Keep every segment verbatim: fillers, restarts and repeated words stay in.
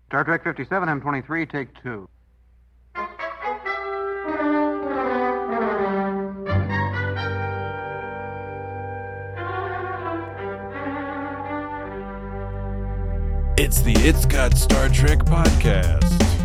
Star Trek fifty-seven, M twenty-three, take two. It's the It's Got Star Trek podcast.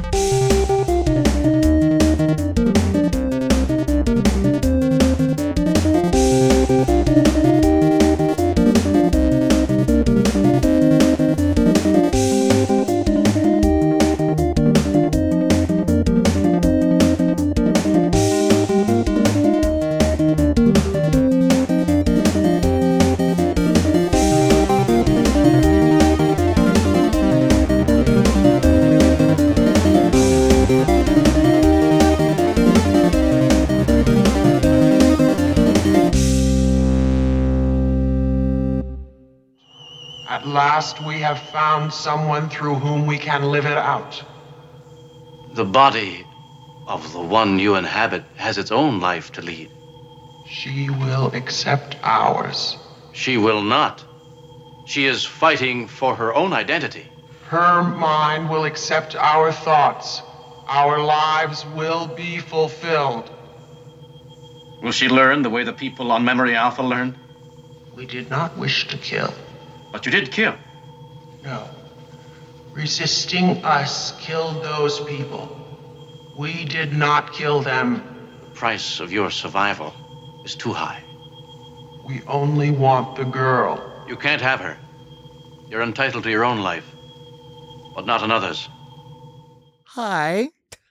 At last we have found someone through whom we can live it out. The body of the one you inhabit has its own life to lead. She will accept ours. She will not. She is fighting for her own identity. Her mind will accept our thoughts. Our lives will be fulfilled. Will she learn the way the people on Memory Alpha learned? We did not wish to kill. But you did kill. No. Resisting us killed those people. We did not kill them. The price of your survival is too high. We only want the girl. You can't have her. You're entitled to your own life, but not another's. Hi.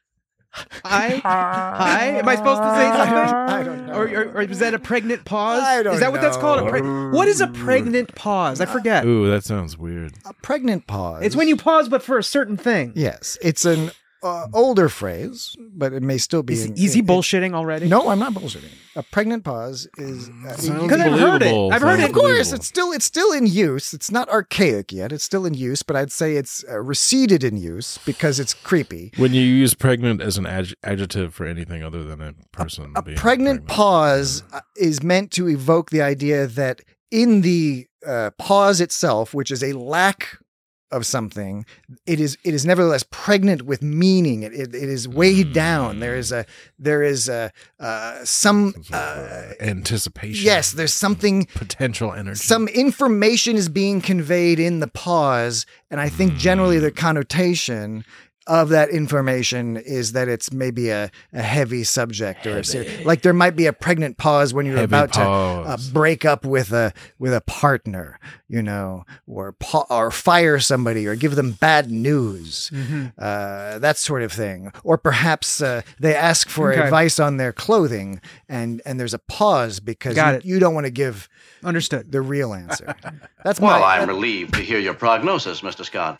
Hi. Hi. Am I supposed to say something? I don't know. Or, or, or was that a pregnant pause? I don't Is that what that's called? A know. preg- what is a pregnant pause? I forget. Ooh, that sounds weird. A pregnant pause. It's when you pause, but for a certain thing. Yes, it's an uh, older phrase, but it may still be. Is, in, is he in- bullshitting already? No, I'm not bullshitting. A pregnant pause is uh, Sounds Because I've heard it. believable. I've heard Sounds it. Of course, believable. it's still it's still in use. It's not archaic yet. It's still in use, but I'd say it's uh, receded in use because it's creepy. When you use pregnant as an adj- adjective for anything other than a person A being pregnant pause uh, is meant to evoke the idea that in the uh, pause itself, which is a lack of something, it is it is nevertheless pregnant with meaning. It it, it is weighed down. There is a there is a uh, some Some sort of, uh, uh, anticipation. yes. There's something. Potential energy. Some information is being conveyed in the pause, and I think generally the connotation of that information is that it's maybe a, a heavy subject or a ser- like there might be a pregnant pause when you're Heavy about to uh, pause. break up with a with a partner, you know, or pa- or fire somebody or give them bad news, uh, that sort of thing. Or perhaps uh, they ask for Okay. advice on their clothing, and and there's a pause because Got you, it. you don't want to give Understood. the real answer. That's Well, my, I'm relieved to hear your prognosis, Mister Scott.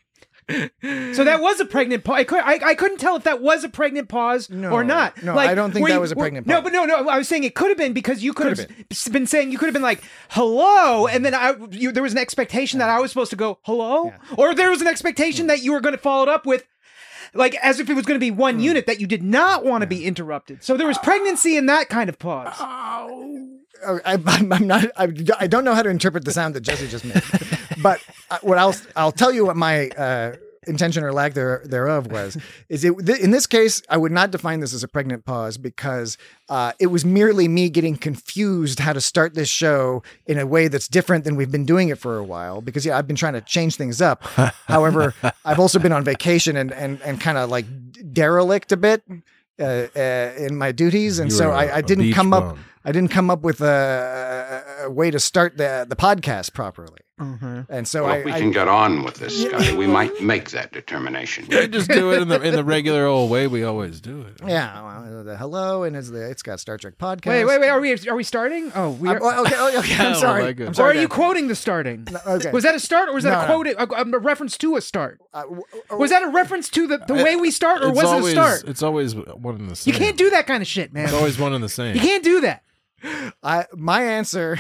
So that was a pregnant pause. I, could, I, I couldn't tell if that was a pregnant pause No, or not. no, I don't think were that you- was a were- pregnant No, pause. but no, no. I was saying it could have been because you could Could have have s- been saying you could have been like hello, and then I you, there was an expectation that I was supposed to go hello, Yeah. or there was an expectation that you were going to follow it up with. Like as if it was going to be one Hmm. unit that you did not want to be interrupted. So there was pregnancy in that kind of pause. Oh, I, I'm, I'm not. I, I don't know how to interpret the sound that Jesse just made. But uh, what I'll I'll tell you what my uh, intention or lack there, thereof was is it th- in this case I would not define this as a pregnant pause because uh, it was merely me getting confused how to start this show in a way that's different than we've been doing it for a while. Because yeah, I've been trying to change things up. However, I've also been on vacation and and and kind of like derelict a bit. Uh, uh, in my duties, and You so were a- I, I a didn't beach come up. bum. I didn't come up with a, a, a way to start the the podcast properly, Mhm. and so Well, I, if we I can get on with this, Scotty, we might make that determination. We just do it in the in the regular old way we always do it. yeah, well, the hello and it's the it's got Star Trek podcast. Wait, wait, wait. Are we are we starting? Oh, we I'm, are. oh, okay, oh, okay. I'm Oh, sorry. my goodness. I'm Or sorry. are you to- quoting the starting? okay. Was that a start or was that No, a no. quote, a, a reference to a start? Uh, w- uh, Was that a reference to the, the way we start, or It's was always, it a start? It's always one and the same. You can't do that kind of shit, man. It's always one and the same. You can't do that. I my answer?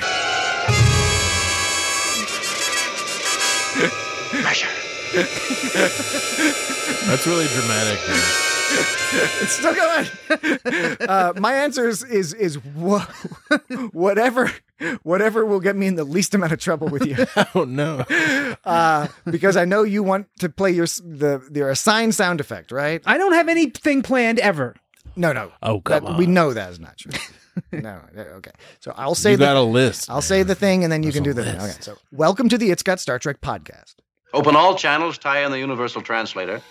That's really dramatic. Man. It's still going. Uh, my answer is is is wha- whatever whatever will get me in the least amount of trouble with you. Oh no. uh, because I know you want to play your s- the your assigned sound effect, right? I don't have anything planned ever. No, no. Oh, come That- on. We know that is not true. No, okay. So I'll say You the, got a list. I'll say the thing, and then you There's can a do the thing. list. Okay. So welcome to the It's Got Star Trek podcast. Open all channels, tie in the universal translator.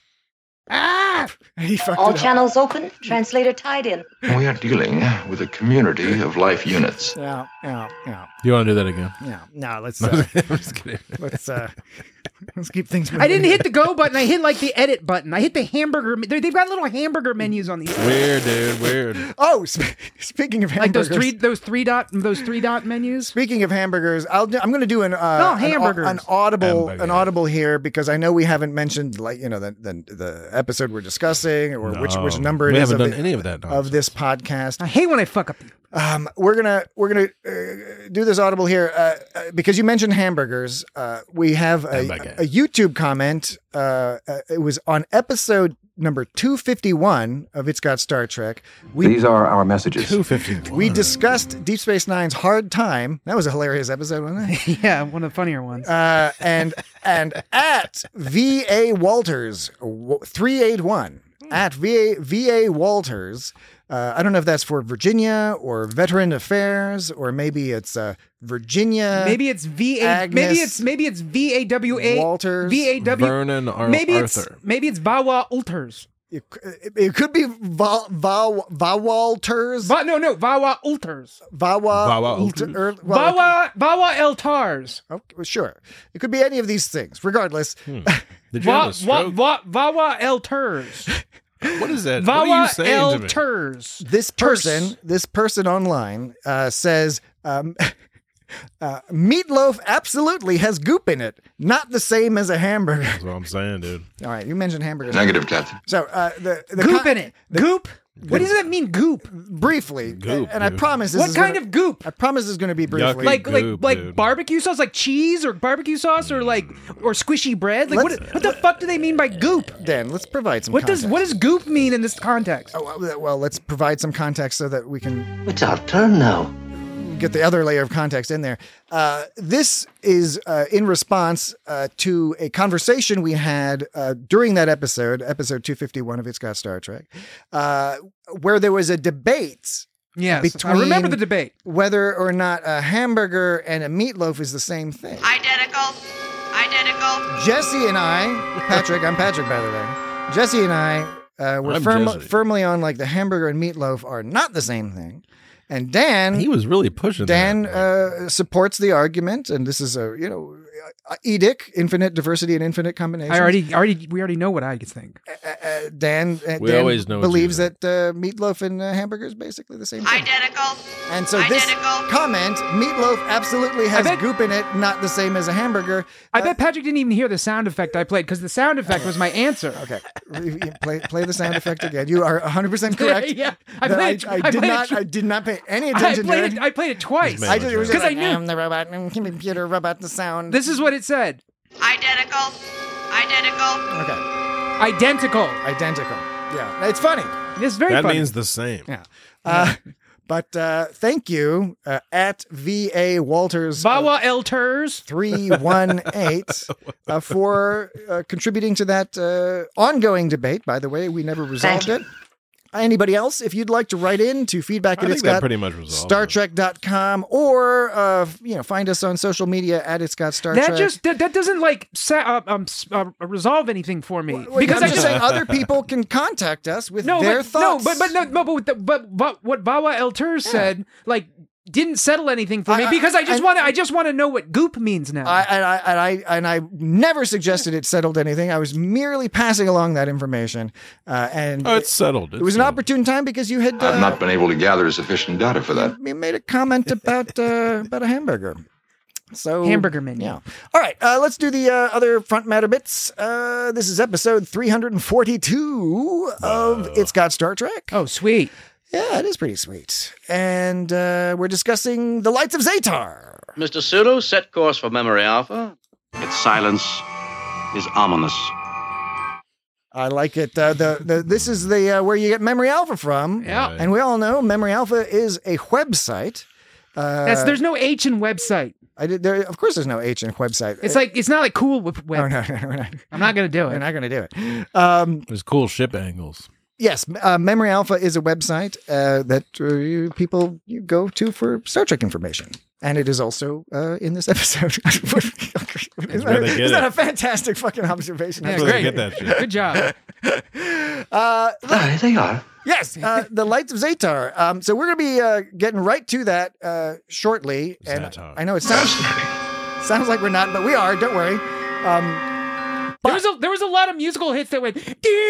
Ah! He fucked All it up. channels open, translator tied in. We are dealing with a community of life units. Yeah, yeah, yeah, You want to do that again? yeah. No, let's uh, I'm just kidding. let's uh, let's keep things moving. I didn't hit the go button. I hit like the edit button. I hit the hamburger. they- They've got little hamburger menus on these. Weird, dude. Weird. Oh, sp- speaking of Like hamburgers, those three, those three dot, those three dot menus. Speaking of hamburgers, I'll do, I'm going to do an uh, No, an, hamburgers. an audible Hamburger. an audible here because I know we haven't mentioned like you know the the, the episode we're discussing or which which No, number it we is haven't of, done the- any of that of nonsense. this podcast. I hate when I fuck up. Um, we're gonna we're gonna uh, do this audible here uh, uh, because you mentioned hamburgers. Uh, we have a, Hamburger. a YouTube comment. Uh, uh, it was on episode number two fifty-one of It's Got Star Trek. We These are our messages. two fifty. we discussed Deep Space Nine's Hard Time. That was a hilarious episode, wasn't it? Yeah, one of the funnier ones. Uh, and and at V A Walters three eight one at V A V A Walters. Uh, I don't know if that's for Virginia or Veteran Affairs or maybe it's uh, Virginia. Maybe it's V A. Agnes Maybe it's maybe it's V A W A. Walters. V A W. Vernon Ar- Maybe it's Arthur. maybe it's Vawa Ulters. It, it could be Va, Va, Va Walters. Va, no, no, Vawa Ulters. Vawa. Vawa Ulter- Ulters? er, well, Vawa Vawa Eltars. okay, well, sure. It could be any of these things. Regardless, Did you have Va, a va, stroke? va, Vawa Elters. What is that? What are you Vawa saying to me? Elters. this person, this person online uh, says, um, uh, meatloaf absolutely has goop in it. Not the same as a hamburger. That's what I'm saying, dude. All right, you mentioned hamburgers. Negative, Captain. So uh, the, the Goop con- in it. Goop. What does that mean? Goop. briefly, Goop, and I dude. promise this What is kind gonna- of goop? I promise it's going to be briefly. Yucky. Like Goop, like like dude. barbecue sauce, like cheese or barbecue sauce, or like or squishy bread. Like what? Let's- What the fuck do they mean by goop? Dan, let's provide some. What does context. what does goop mean in this context? Oh, well, well, let's provide some context so that we can It's our turn now. get the other layer of context in there. Uh, this is uh, in response uh, to a conversation we had uh, during that episode, episode two fifty-one of It's Got Star Trek, uh, where there was a debate Yes, between I remember the debate. whether or not a hamburger and a meatloaf is the same thing. Identical. Identical. Jesse and I, Patrick, I'm Patrick, by the way. Jesse and I uh, were I'm firm, Jesse. firmly on like the hamburger and meatloaf are not the same thing. And Dan, He was really pushing Dan that. uh, supports the argument, and this is a you know, uh, E D I C, infinite diversity and infinite combination. I already already we already know what I think. Uh, uh, Dan, uh, We Dan always know what believes you that uh, meatloaf and uh, hamburger is basically the same thing. Identical. And so this Identical. comment, meatloaf absolutely has bet- goop in it, not the same as a hamburger. I Uh, bet Patrick didn't even hear the sound effect I played because the sound effect was my answer. Okay, play play the sound effect again. You are one hundred percent correct. Yeah, I That played. I, I I did played not. it- I did not pay any I attention played to it. it. I played it twice. man. I just it was just 'Cause I like, knew- I'm the robot, mm, computer robot, the sound. This is what it said. Identical. Identical. okay, Identical. identical. Yeah, it's funny. It's very That funny. means the same. Yeah. Uh, but uh, thank you uh, at V A Walters uh, Vawa Elters. three one eight uh, for uh, contributing to that uh, ongoing debate. By the way, we never resolved Thank it. Anybody else, if you'd like to write in to feedback I at think It's that Got pretty much resolved Star it. Trek dot com or uh, you know, find us on social media at It's Got Star That Trek. just that, that doesn't like sa- uh, um s- uh, resolve anything for me Well, because I'm I just just saying other people can contact us with no their but, thoughts. no but but no, no but, with the, but but what Vawa Elters said like didn't settle anything for me I- I- because I just I- want to I just want to know what goop means now. I, and I and I and I never suggested it settled anything. I was merely passing along that information, uh, and Oh, it's settled. it was an settled. opportune time because you had uh, I've not been able to gather sufficient data for that. you made a comment about uh, about a hamburger. So Hamburger menu. Yeah. All right. Uh, let's do the uh, other front matter bits. Uh, this is episode three hundred forty-two of It's Got Star Trek. oh sweet. Yeah, it is pretty sweet. And uh, we're discussing the Lights of Zatar. Mister Sulu, set course for Memory Alpha. Its silence is ominous. I like it. Uh, the, the this is the uh, where you get Memory Alpha from. Yeah. And we all know Memory Alpha is a website. Uh, That's there's no H in website. I did. There, of course, there's no H in website. It's like it's not like cool with web. Oh no, no, we're not. I'm not gonna do We're it. not going to do it. Um, There's cool ship angles. yes, uh, Memory Alpha is a website uh, that uh, you- people you go to for Star Trek information, and it is also uh, in this episode. Is where they get Is that it. a fantastic fucking observation? Yeah, That's where they great. get that shit. Good job. Uh, There they are. Yes, uh, the Lights of Zatar. Um, so we're going to be uh, getting right to that uh, shortly. And Zatar. I know it sounds sounds like we're not, but we are. Don't worry. Um, There was a there was a lot of musical hits that went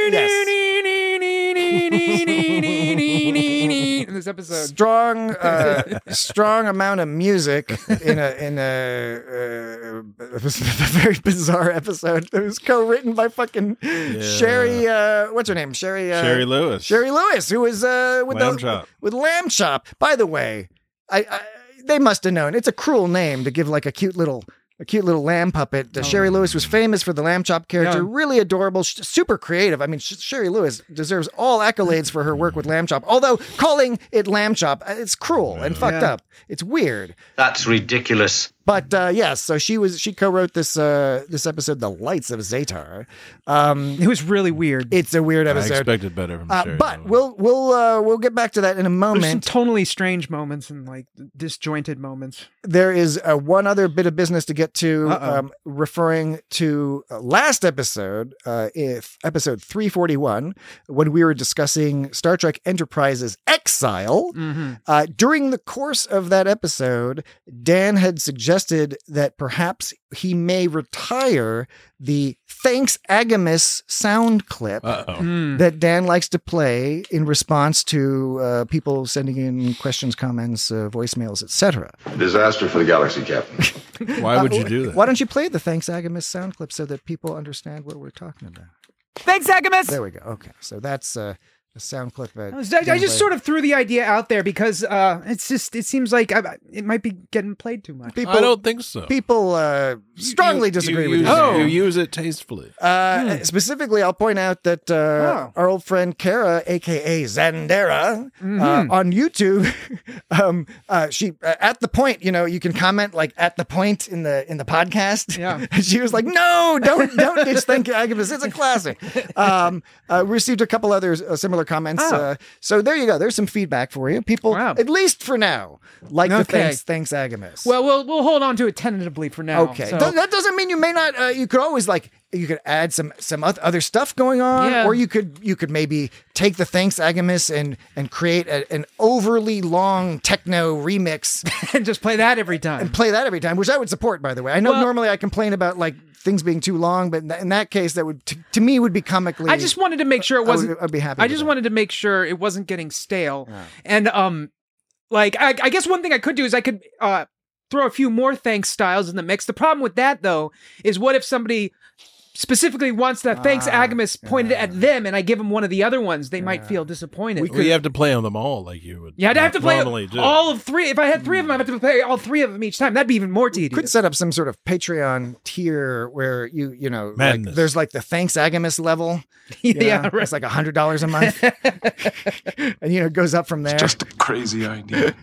in this episode. strong, uh, strong amount of music in a in a, uh, it was a very bizarre episode. It was co-written by fucking Sherry. Uh, what's her name? Sherry. Uh, Sherry Lewis. Sherry Lewis, who was uh, with Lamb the, Chop. with Lamb Chop. By the way, I, I they must have known. It's a cruel name to give like a cute little. A cute little lamb puppet. Uh, Sherry Lewis was famous for the Lamb Chop character. Yeah. Really adorable, sh- super creative. I mean, Sh- Sherry Lewis deserves all accolades for her work with Lamb Chop. Although calling it Lamb Chop, uh, it's cruel and fucked Yeah. up. It's weird. That's ridiculous. But uh, yes, so she was she co-wrote this uh, this episode, "The Lights of Zatar." Um, It was really weird. it's a weird I episode, expected better from uh, Sherry but Lewis. we'll we'll uh, we'll get back to that in a There's some moment. tonally strange moments and like disjointed moments. There is uh, one other bit of business to get to, Uh-oh. um, referring to uh, last episode, uh, if episode three forty-one, when we were discussing Star Trek Enterprise's Exile. Mm-hmm. Uh, during the course of that episode, Dan had suggested that perhaps he may retire the Thanks Agamus sound clip Uh-oh. Mm. that Dan likes to play in response to uh, people sending in questions, comments, uh, voicemails, et cetera. Disaster for the galaxy, Captain. Why would you do that? Why don't you play the Thanks Agamus sound clip so that people understand what we're talking about? Thanks, Agamus. There we go. Okay, so that's uh, a sound clip. That I, was- I- I Dan just played. sort of threw the idea out there because uh, it's just it seems like I, it might be getting played too much. people. I don't think so. People uh, strongly You- disagree you with use, you. Oh. You use it tastefully. Uh, Specifically, I'll point out that uh, Oh. our old friend Kara, aka Zandera, Mm-hmm. uh, on YouTube, um, uh, she uh, at the point, you know, you can comment like at the point in the in the podcast. Yeah. And she was like, "No, don't don't just think Agabus. It's a classic." Um, uh, we received a couple other uh, similar comments. Oh. Uh, so there you go. There's some feedback for you, people. Wow. At least for now, like the Okay. thanks thanks Agamus. Well, we'll we'll hold on to it tentatively for now. Okay, so- Th- that doesn't mean you may not. Uh, you could always like you could add some some oth- other stuff going on, Yeah. or you could you could maybe take the Thanks Agamus and and create a, an overly long techno remix and just play that every time. and play that every time, which I would support. By the way, I know Well- normally I complain about like things being too long, but in, th- in that case, that would t- to me would be comically. I just wanted to make sure it I would- wasn't. I'd be happy I with just that. wanted to make sure it wasn't getting stale. And um, like I, I guess one thing I could do is I could uh throw a few more thanks styles in the mix. The problem with that though is what if somebody specifically wants that thanks Ah, Agamus pointed at them, and I give them one of the other ones, they might feel disappointed. We could, you have to play them all like you would. yeah, I'd have to play normally do. all of three. If I had three of them, I'd have to play all three of them each time. That'd be even more tedious. Could set up some sort of Patreon tier where you you know like, Madness. there's like the Thanks Agamus level. you Yeah, know? right. It's like a hundred dollars a month, and you know it goes up from there. Just a crazy idea.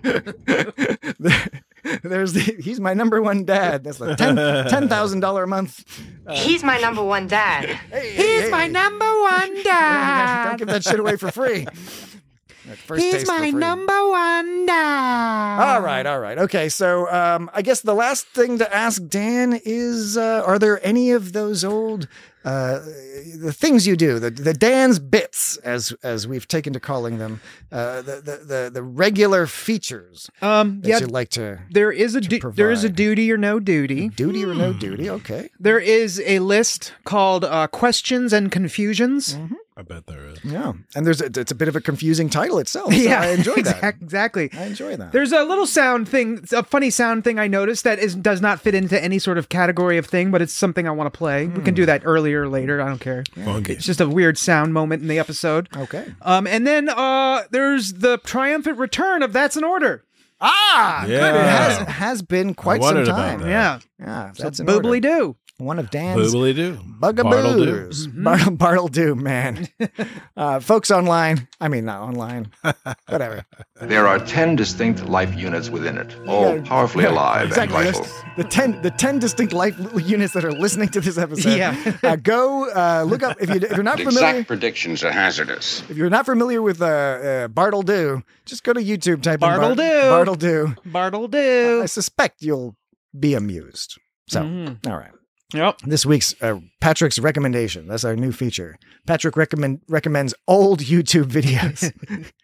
There's the he's my number one dad. That's like ten ten thousand dollar a month. He's my number one dad. Hey, He's hey, my hey. number one Don't dad. give that shit away for free. That first He's taste for my free. number one dad. All right, all right. Okay, so um, I guess the last thing to ask Dan is: uh, are there any of those old uh, the things you do, the the Dan's bits, as as we've taken to calling them, uh, the, the the the regular features Um, that yeah, you'd like to there is a du- there is a provide. duty or no duty. duty or no duty? Okay, There is a list called uh, questions and confusions. I bet there is. yeah, and there's a, it's a bit of a confusing title itself. So I enjoy that. exact- Exactly. I enjoy that. There's a little sound thing, a funny sound thing I noticed that is does not fit into any sort of category of thing, but it's something I want to play. We can do that earlier or later. I don't care. Funky. It's just a weird sound moment in the episode. Okay. Um, and then uh, there's the triumphant return of That's in Order. Ah, good. It Yeah. has has been quite I some wondered about time. that. Yeah. Yeah, So that's an boobly order. do. one of Dan's Boobly-doo. bugaboos. Bartle-do. Bartle, Bartle-do, man. uh, folks online, I mean, not online, whatever. There are ten distinct life units within it, all Yeah, powerfully yeah, alive exactly. and There's vital. The ten, the ten distinct life units that are listening to this episode. Yeah. uh, go uh, look up if you if you're not familiar. Exact predictions are hazardous. If you're not familiar with uh, uh, Bartle-do, just go to YouTube, type in Bar- Bartle-do. Bartle-do. Bartle-do. I suspect you'll be amused. So, Mhm. all right. Yep. This week's uh, Patrick's recommendation. That's our new feature. Patrick recommend recommends old YouTube videos.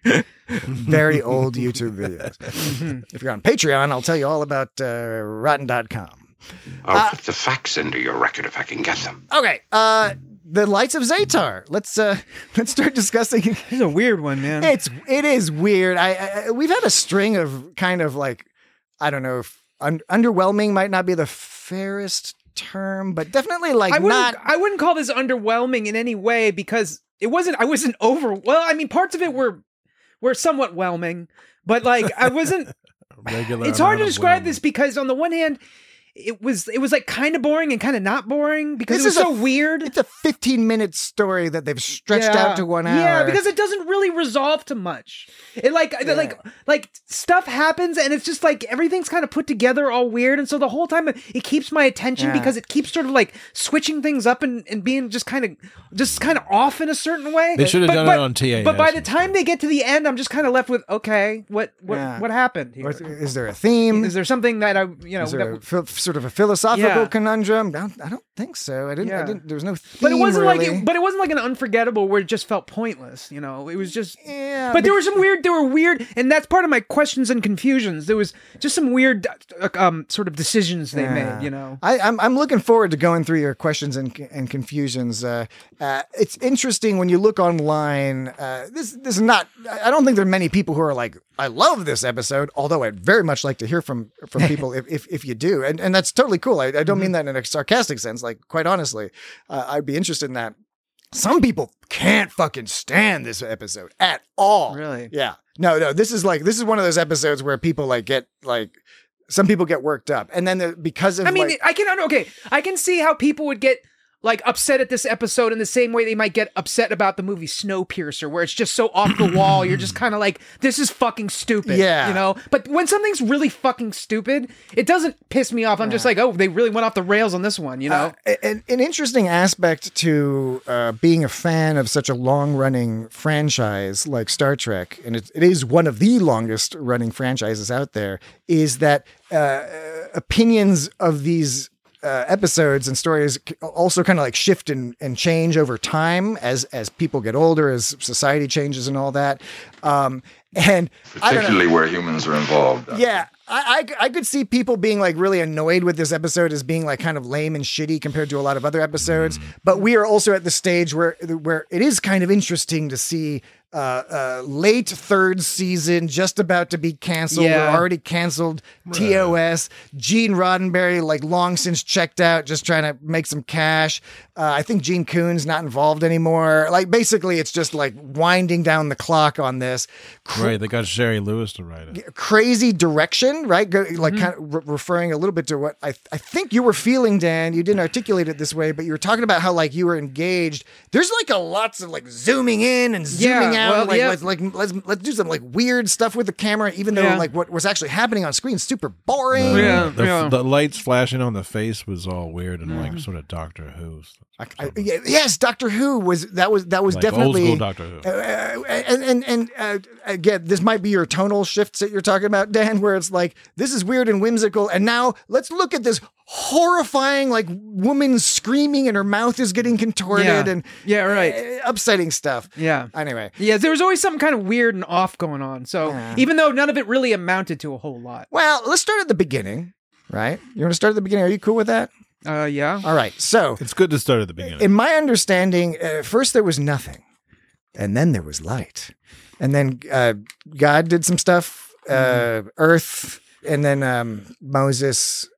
Very old YouTube videos. If you're on Patreon, I'll tell you all about uh, rotten dot com. I'll Uh, put the facts into your record if I can get them. Okay. Uh, the Lights of Zatar. Let's uh, let's start discussing. This is a weird one, man. It's it is weird. I, I we've had a string of kind of like I don't know if un- underwhelming might not be the fairest term, but definitely like I wouldn't. not. I wouldn't call this underwhelming in any way because it wasn't. I wasn't over. Well, I mean, parts of it were were somewhat whelming, but like I wasn't. Regular It's hard to amount of describe whelming. this because on the one hand, it was it was like kind of boring and kind of not boring because This it was is so a- weird. It's a fifteen minute story that they've stretched Yeah. out to one hour. Yeah, because it doesn't really resolve to much. It like Yeah. like like stuff happens and it's just like everything's kind of put together all weird, and so the whole time it, it keeps my attention Yeah. because it keeps sort of like switching things up and, and being just kind of just kind of off in a certain way. They should have But- done but- it on T A S. But by the time they get to the end, I'm just kind of left with okay, what what Yeah. what happened here? Or is there a theme? Is there something that I you know? Is there that- a phil- sort of a philosophical Yeah. conundrum? I don't, I don't think so. I didn't. I Yeah. didn't. There was no theme. but it wasn't really. like it, but it wasn't like an unforgettable where it just felt pointless. You know, it was just. yeah. But there were some weird, there were weird, and that's part of my questions and confusions. There was just some weird, uh, um, sort of decisions they Yeah. made. You know, I, I'm I'm looking forward to going through your questions and and confusions. Uh, uh, it's interesting when you look online. Uh, this this is not. I don't think there are many people who are like, I love this episode. Although I'd very much like to hear from from people if, if if you do, and and that's totally cool. I, I don't mean that in a sarcastic sense. Like quite honestly, uh, I'd be interested in that. Some people can't fucking stand this episode at all. Really? Yeah. No, no. This is like this is one of those episodes where people like get like some people get worked up, and then the, because of I mean, like, I can okay, I can see how people would get like upset at this episode in the same way they might get upset about the movie Snowpiercer, where it's just so off the wall. You're just kind of like, this is fucking stupid. Yeah. You know? But when something's really fucking stupid, it doesn't piss me off. I'm just like, oh, they really went off the rails on this one, you know? Uh, an, an interesting aspect to uh, being a fan of such a long-running franchise like Star Trek, and it, it is one of the longest-running franchises out there, is that uh, opinions of these uh, episodes and stories c- also kind of like shift and, and change over time as as people get older, as society changes and all that. Um, and I don't know. Particularly where humans are involved. Yeah, I, I I could see people being like really annoyed with this episode as being like kind of lame and shitty compared to a lot of other episodes. But we are also at the stage where where it is kind of interesting to see uh, uh, late third season just about to be canceled Yeah. or already canceled. T O S. Gene Roddenberry like long since checked out, just trying to make some cash. Uh, I think Gene Coon's not involved anymore. Like basically, it's just like winding down the clock on this. Right, they got Sherry Lewis to write it. Crazy direction, right? Go, like Mm-hmm. kind of re- referring a little bit to what I I think you were feeling, Dan. You didn't articulate it this way, but you were talking about how like you were engaged. There's like a lots of like zooming in and zooming Yeah, out. well, like yeah. let's like let's let's do some like weird stuff with the camera, even though Yeah. like what was actually happening on screen is super boring. Yeah, the, yeah. the lights flashing on the face was all weird and like sort of Doctor Who. I, I, yeah, yes, Doctor Who was that was that was Like definitely old school Doctor Who. Uh, and and and uh, again, this might be your tonal shifts that you're talking about, Dan, where it's like this is weird and whimsical, and now let's look at this horrifying like woman screaming and her mouth is getting contorted Yeah. and Yeah, right. uh, upsetting stuff. Yeah. Anyway, Yeah, there was always something kind of weird and off going on. So Yeah. even though none of it really amounted to a whole lot. well, let's start at the beginning, right? You want to start at the beginning? Are you cool with that? Uh, yeah. All right. So, It's good to start at the beginning. in my understanding, uh, first there was nothing, and then there was light, and then uh, God did some stuff, uh, Earth, and then um, Moses.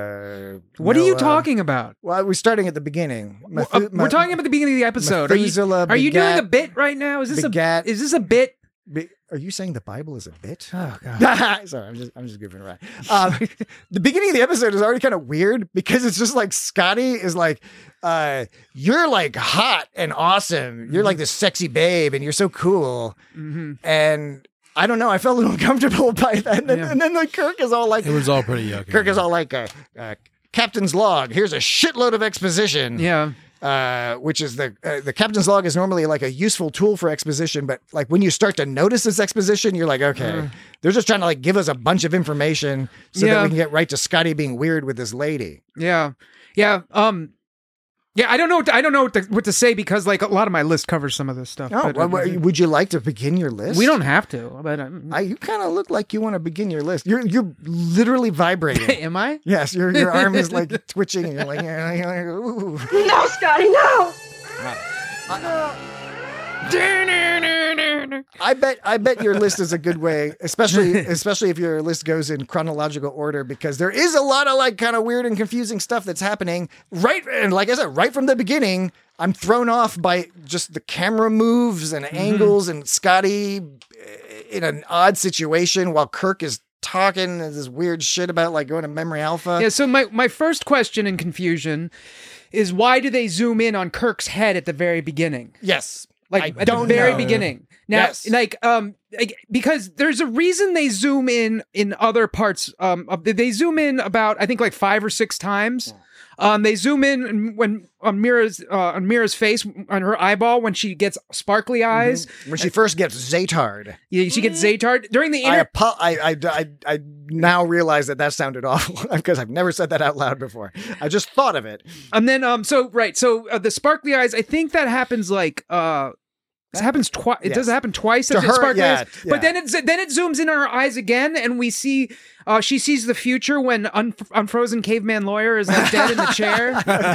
Uh, What are you Noah. talking about? Well, we're starting at the beginning. Uh, Methu- we're talking about the beginning of the episode. Are you, Methuselah are you doing a begat- bit right now? Is this begat- a is this a bit? Be- are you saying the Bible is a bit? Oh god. Sorry, I'm just I'm just goofing around. Um, the beginning of the episode is already kind of weird because it's just like Scotty is like, uh, you're like hot and awesome. You're like this sexy babe, and you're so cool. Mm-hmm. And I don't know. I felt a little uncomfortable by that. And then, Yeah. and then like Kirk is all like, It was all pretty yucky. Kirk is all like, uh, uh, Captain's log. Here's a shitload of exposition. Yeah. Uh, which is the uh, the captain's log is normally like a useful tool for exposition, but like when you start to notice this exposition, you're like, okay, Uh. they're just trying to like give us a bunch of information so that Yeah. we can get right to Scotty being weird with this lady. Yeah. Yeah. Um. Yeah. I don't know. What to, I don't know what to, what to say because like a lot of my list covers some of this stuff. Oh, but, well, well, would you like to begin your list? we don't have to. But um, I, you kind of look like you want to begin your list. You're you're literally vibrating. am I? Yes, your your arm is like twitching, and you're like, you're like, ooh. No, Scotty, no. I bet I bet your list is a good way, especially especially if your list goes in chronological order, because there is a lot of like kind of weird and confusing stuff that's happening right, and like I said, right from the beginning, I'm thrown off by just the camera moves and angles and Scotty in an odd situation while Kirk is talking this weird shit about like going to Memory Alpha. Yeah. So my my first question and confusion is why do they zoom in on Kirk's head at the very beginning? Yes. Like I at don't the very know. beginning. Now, Yes. like, um, like, because there's a reason they zoom in in other parts. Um, of, they zoom in about I think like five or six times. Um, they zoom in when on Mira's uh, on Mira's face on her eyeball when she gets sparkly eyes. When she first gets Zaytard. Yeah, she gets Zaytard during the I, inter- apo- I, I, I, I now realize that that sounded awful because I've never said that out loud before. I just thought of it. and then um, so right, so uh, the sparkly eyes. I think that happens like uh. It happens twice. It Yes. does happen twice. To As it her, sparkly yeah, eyes. yeah. But then it then it zooms in on her eyes again, and we see uh, she sees the future when un- unfrozen caveman lawyer is like dead in the chair.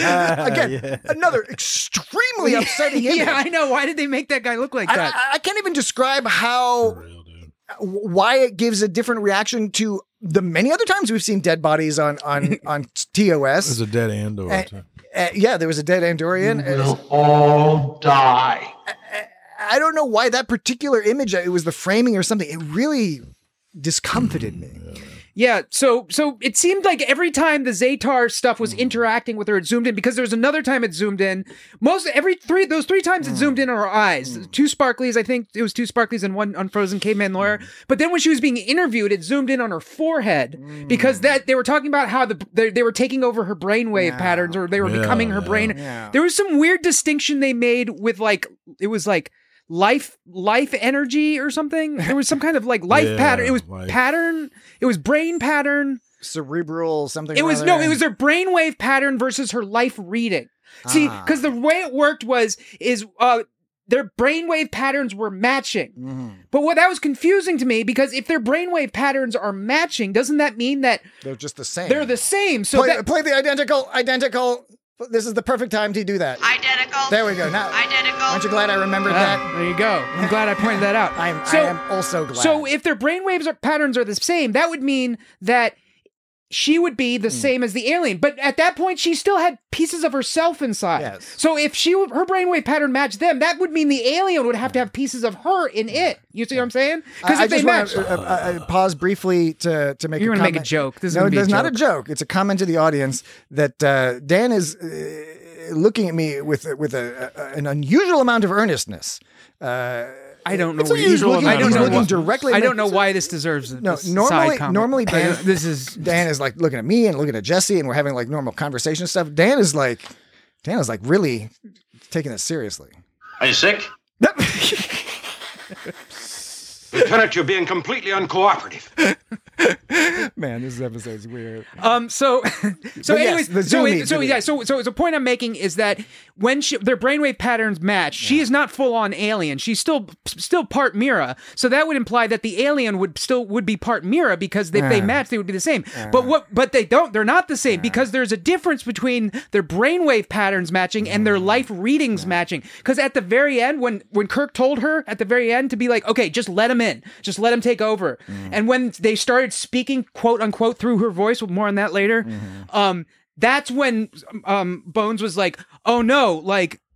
Again, another extremely upsetting image. Yeah, I know. Why did they make that guy look like I, that? I, I can't even describe how Real, dude. why it gives a different reaction to the many other times we've seen dead bodies on on on T O S. There's a dead Andor. Uh, too. uh, yeah, there was a dead Andorian. We'll all die. I don't know why that particular image. It was the framing or something. It really discomfited me. Yeah, so so it seemed like every time the Zaytar stuff was interacting with her, it zoomed in because there was another time it zoomed in. Most every three those three times it zoomed in on her eyes. Two sparklies, I think it was two sparklies and one unfrozen caveman lawyer. But then when she was being interviewed, it zoomed in on her forehead because that they were talking about how the they, they were taking over her brainwave patterns or they were Yeah, becoming her yeah. brain. Yeah. There was some weird distinction they made with like it was like life life energy or something. There was some kind of like life Yeah, pattern. It was like- pattern. It was brain pattern. Cerebral something. It or was other. no, it was their brainwave pattern versus her life reading. See, Ah. because the way it worked was is uh their brainwave patterns were matching. Mm-hmm. But what that was confusing to me because if their brainwave patterns are matching, doesn't that mean that They're just the same. they're the same? So play, that play the identical, identical. This is the perfect time to do that. Identical. There we go. Now, Identical. aren't you glad I remembered Ah, that? there you go. I'm glad I pointed that out. I'm, so, I am also glad. So if their brainwaves are, patterns are the same, that would mean that she would be Hmm. the same as the alien. But at that point, she still had pieces of herself inside. Yes. So if she her brainwave pattern matched them, that would mean the alien would have to have pieces of her in it. You see what I'm saying? Because I, I if they just match, want to uh, uh, pause briefly to to make. You're a gonna make a comment. joke. This is no, gonna be a there's not a joke. joke. It's a comment to the audience that uh, Dan is uh, looking at me with with a, a, an unusual amount of earnestness. Uh, I don't know. It's where you- unusual I amount don't of know. looking Why, directly I at don't me. know why this deserves a No, this normally, side comment. normally I- Dan, this is Dan is like looking at me and looking at Jesse, and we're having like normal conversation stuff. Dan is like, Dan is like really taking this seriously. Are you sick? Lieutenant, you're being completely uncooperative. Man, this episode's weird. Um. So, so But yes, anyways, the so zoom it- means so it yeah. is. So so the point I'm making is that when she, their brainwave patterns match, she is not full on alien. She's still still part Mira. So that would imply that the alien would still would be part Mira because if they Uh. match, they would be the same. But what? But they don't. They're not the same because there's a difference between their brainwave patterns matching and their life readings matching. Because at the very end, when when Kirk told her at the very end to be like, okay, just let him in, just let him take over, and when they started speaking quote unquote through her voice, more on that later. Um, that's when um Bones was like, oh no, like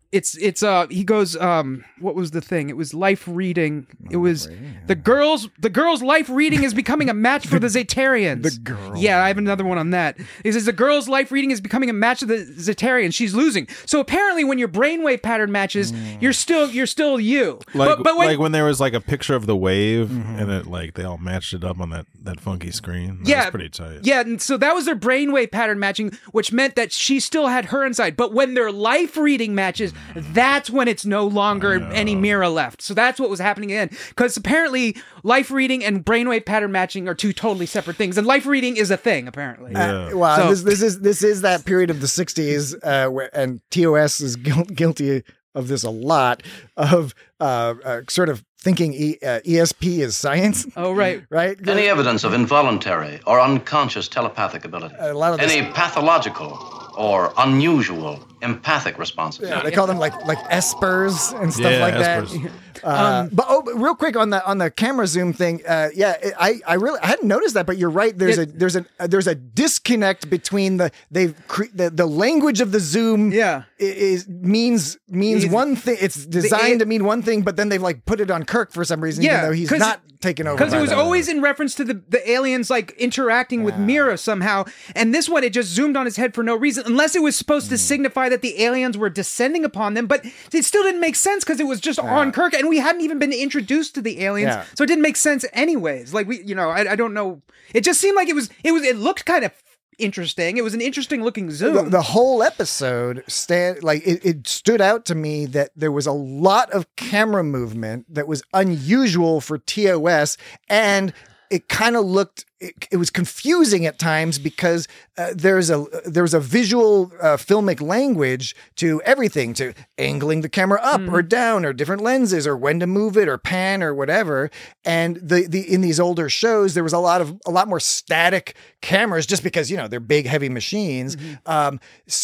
it's it's uh he goes um what was the thing? It was life reading. It was the girls the girl's life reading is becoming a match for the Zetarians. The girl. Yeah, I have another one on that. He says the girl's life reading is becoming a match of the Zetarians. She's losing. So apparently when your brainwave pattern matches, mm. you're still you're still you. Like but, but when, like when there was like a picture of the wave mm-hmm. and it like they all matched it up on that that funky screen. That yeah, was pretty tight. Yeah, and so that was their brainwave pattern matching, which meant that she still had her inside. But when their life reading matches, that's when it's no longer any Mira left. So that's what was happening again. Because apparently life reading and brainwave pattern matching are two totally separate things. And life reading is a thing, apparently. Yeah. Uh, well, So- this, this is this is that period of the sixties, uh, where, and T O S is guil- guilty of this a lot, of uh, uh, sort of thinking e- uh, E S P is science. Oh, right. Right? Any evidence of involuntary or unconscious telepathic ability? A lot of this- Any pathological or unusual empathic responses? Yeah, they call them like like espers and stuff Yeah, like espers. that. Uh, but oh, but real quick on the on the camera zoom thing, uh, yeah, it, I I really I hadn't noticed that, but you're right. There's Yeah. a there's a uh, there's a disconnect between the they've cre- the, the language of the zoom. Yeah. i- is means means He's- one thing. It's designed the- to mean one thing, but then they've like put it on Kirk for some reason, even Yeah, though he's 'cause- not taken over. Because it by was that. always in reference to the, the aliens like interacting with Mira somehow. And this one, it just zoomed on his head for no reason, unless it was supposed Hmm. to signify that the aliens were descending upon them. But it still didn't make sense because it was just on Kirk and we hadn't even been introduced to the aliens. Yeah. So it didn't make sense anyways. Like we, you know, I, I don't know. It just seemed like it was, it was, it looked kind of interesting. It was an interesting looking zoom. The, the whole episode stand like it, it stood out to me that there was a lot of camera movement that was unusual for T O S, and it kind of looked it, it was confusing at times because uh, there's a there's a visual uh, filmic language to everything, to angling the camera up Mm. or down or different lenses or when to move it or pan or whatever. And the the in these older shows there was a lot of a lot more static cameras just because, you know, they're big heavy machines. Mm-hmm. Um,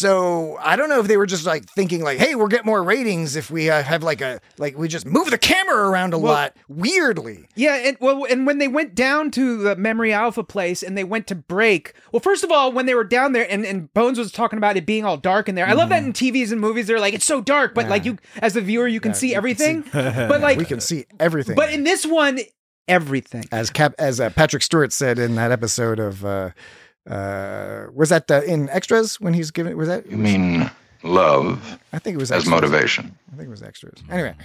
so I don't know if they were just like thinking like, hey, we'll get more ratings if we uh, have like a like we just move the camera around a Well- lot weirdly. Yeah, and well, and when they went down to the Memory Alpha place and they went to break, well, first of all, when they were down there and, and Bones was talking about it being all dark in there, I love that in T Vs and movies. They're like, it's so dark, but like you, as the viewer, you can see everything. but like, We can see everything. but in this one, everything. as Cap as uh, Patrick Stewart said in that episode of uh, uh, was that the, in Extras when he's giving was that You mean love I think it was as Extras. motivation? I think it was Extras. Anyway,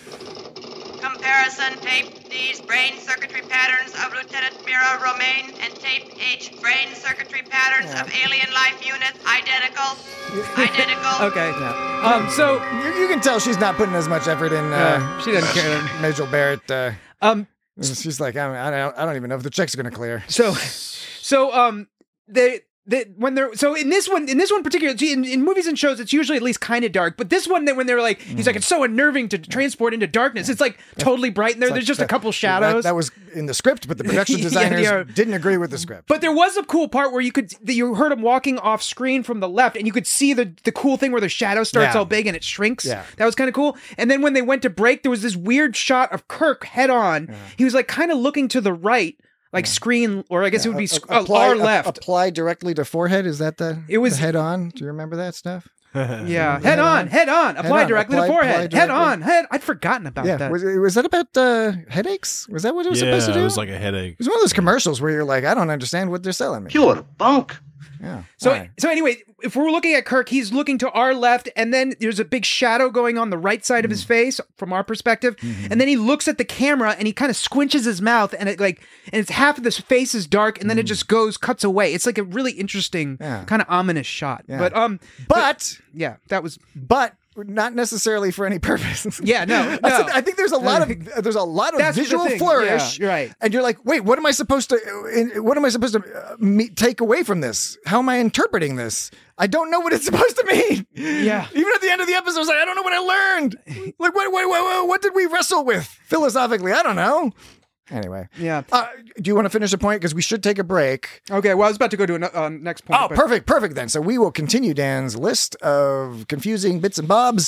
Comparison tape these brain circuitry patterns of Lieutenant Mira Romaine and tape H brain circuitry patterns of alien life units identical. Identical. Okay. Um. So, you, you can tell she's not putting as much effort in. Uh, uh, she doesn't care. Majel Barrett. Uh, Um. she's like, I don't, I don't, I don't even know if the check's going to clear. So, so um, they. They, when they're so in this one in this one particular see, in, in movies and shows it's usually at least kind of dark, but this one they, when they were like he's like it's so unnerving to transport into darkness, it's like totally bright in there. It's like There's just that- a couple That, shadows. that was in the script, but the production Yeah, designers yeah. didn't agree with the script. But there was a cool part where you could that you heard him walking off screen from the left, and you could see the the cool thing where the shadow starts Yeah. all big and it shrinks. Yeah. That was kind of cool. And then when they went to break, there was this weird shot of Kirk head on. He was like kind of looking to the right, like screen, or I guess it would be sc- uh, apply, our left. Apply directly to forehead. Is that the? It was- the head on. Do you remember that stuff? yeah, head on, head on, apply on, directly apply- to forehead, apply head directly. on, head. I'd forgotten about Yeah. that. Was, it- was that about uh, headaches? Was that what it was yeah, supposed to do? it was like a headache. It was one of those commercials where you're like, I don't understand what they're selling me. Pure bunk. Yeah. So, All right. so anyway, if we're looking at Kirk, he's looking to our left, and then there's a big shadow going on the right side of his face from our perspective, and then he looks at the camera and he kind of squinches his mouth, and it like, and it's half of his face is dark, and then it just goes cuts away. It's like a really interesting, Yeah. kind of ominous shot. Yeah. But um, But yeah, that was but not necessarily for any purpose. yeah, no, I said- no. I think there's a lot of there's a lot of That's the visual thing. flourish, Yeah, you're right. And you're like, wait, what am I supposed to? uh, What am I supposed to uh, me, take away from this? How am I interpreting this? I don't know what it's supposed to mean. Yeah. Even at the end of the episode, I was like, I don't know what I learned. Like, what, what, what, what did we wrestle with philosophically? I don't know. Anyway, Yeah. Uh, do you want to finish a point? Because we should take a break. Okay, well, I was about to go to a uh, next point. Oh, but- perfect, perfect then. So we will continue Dan's list of confusing bits and bobs.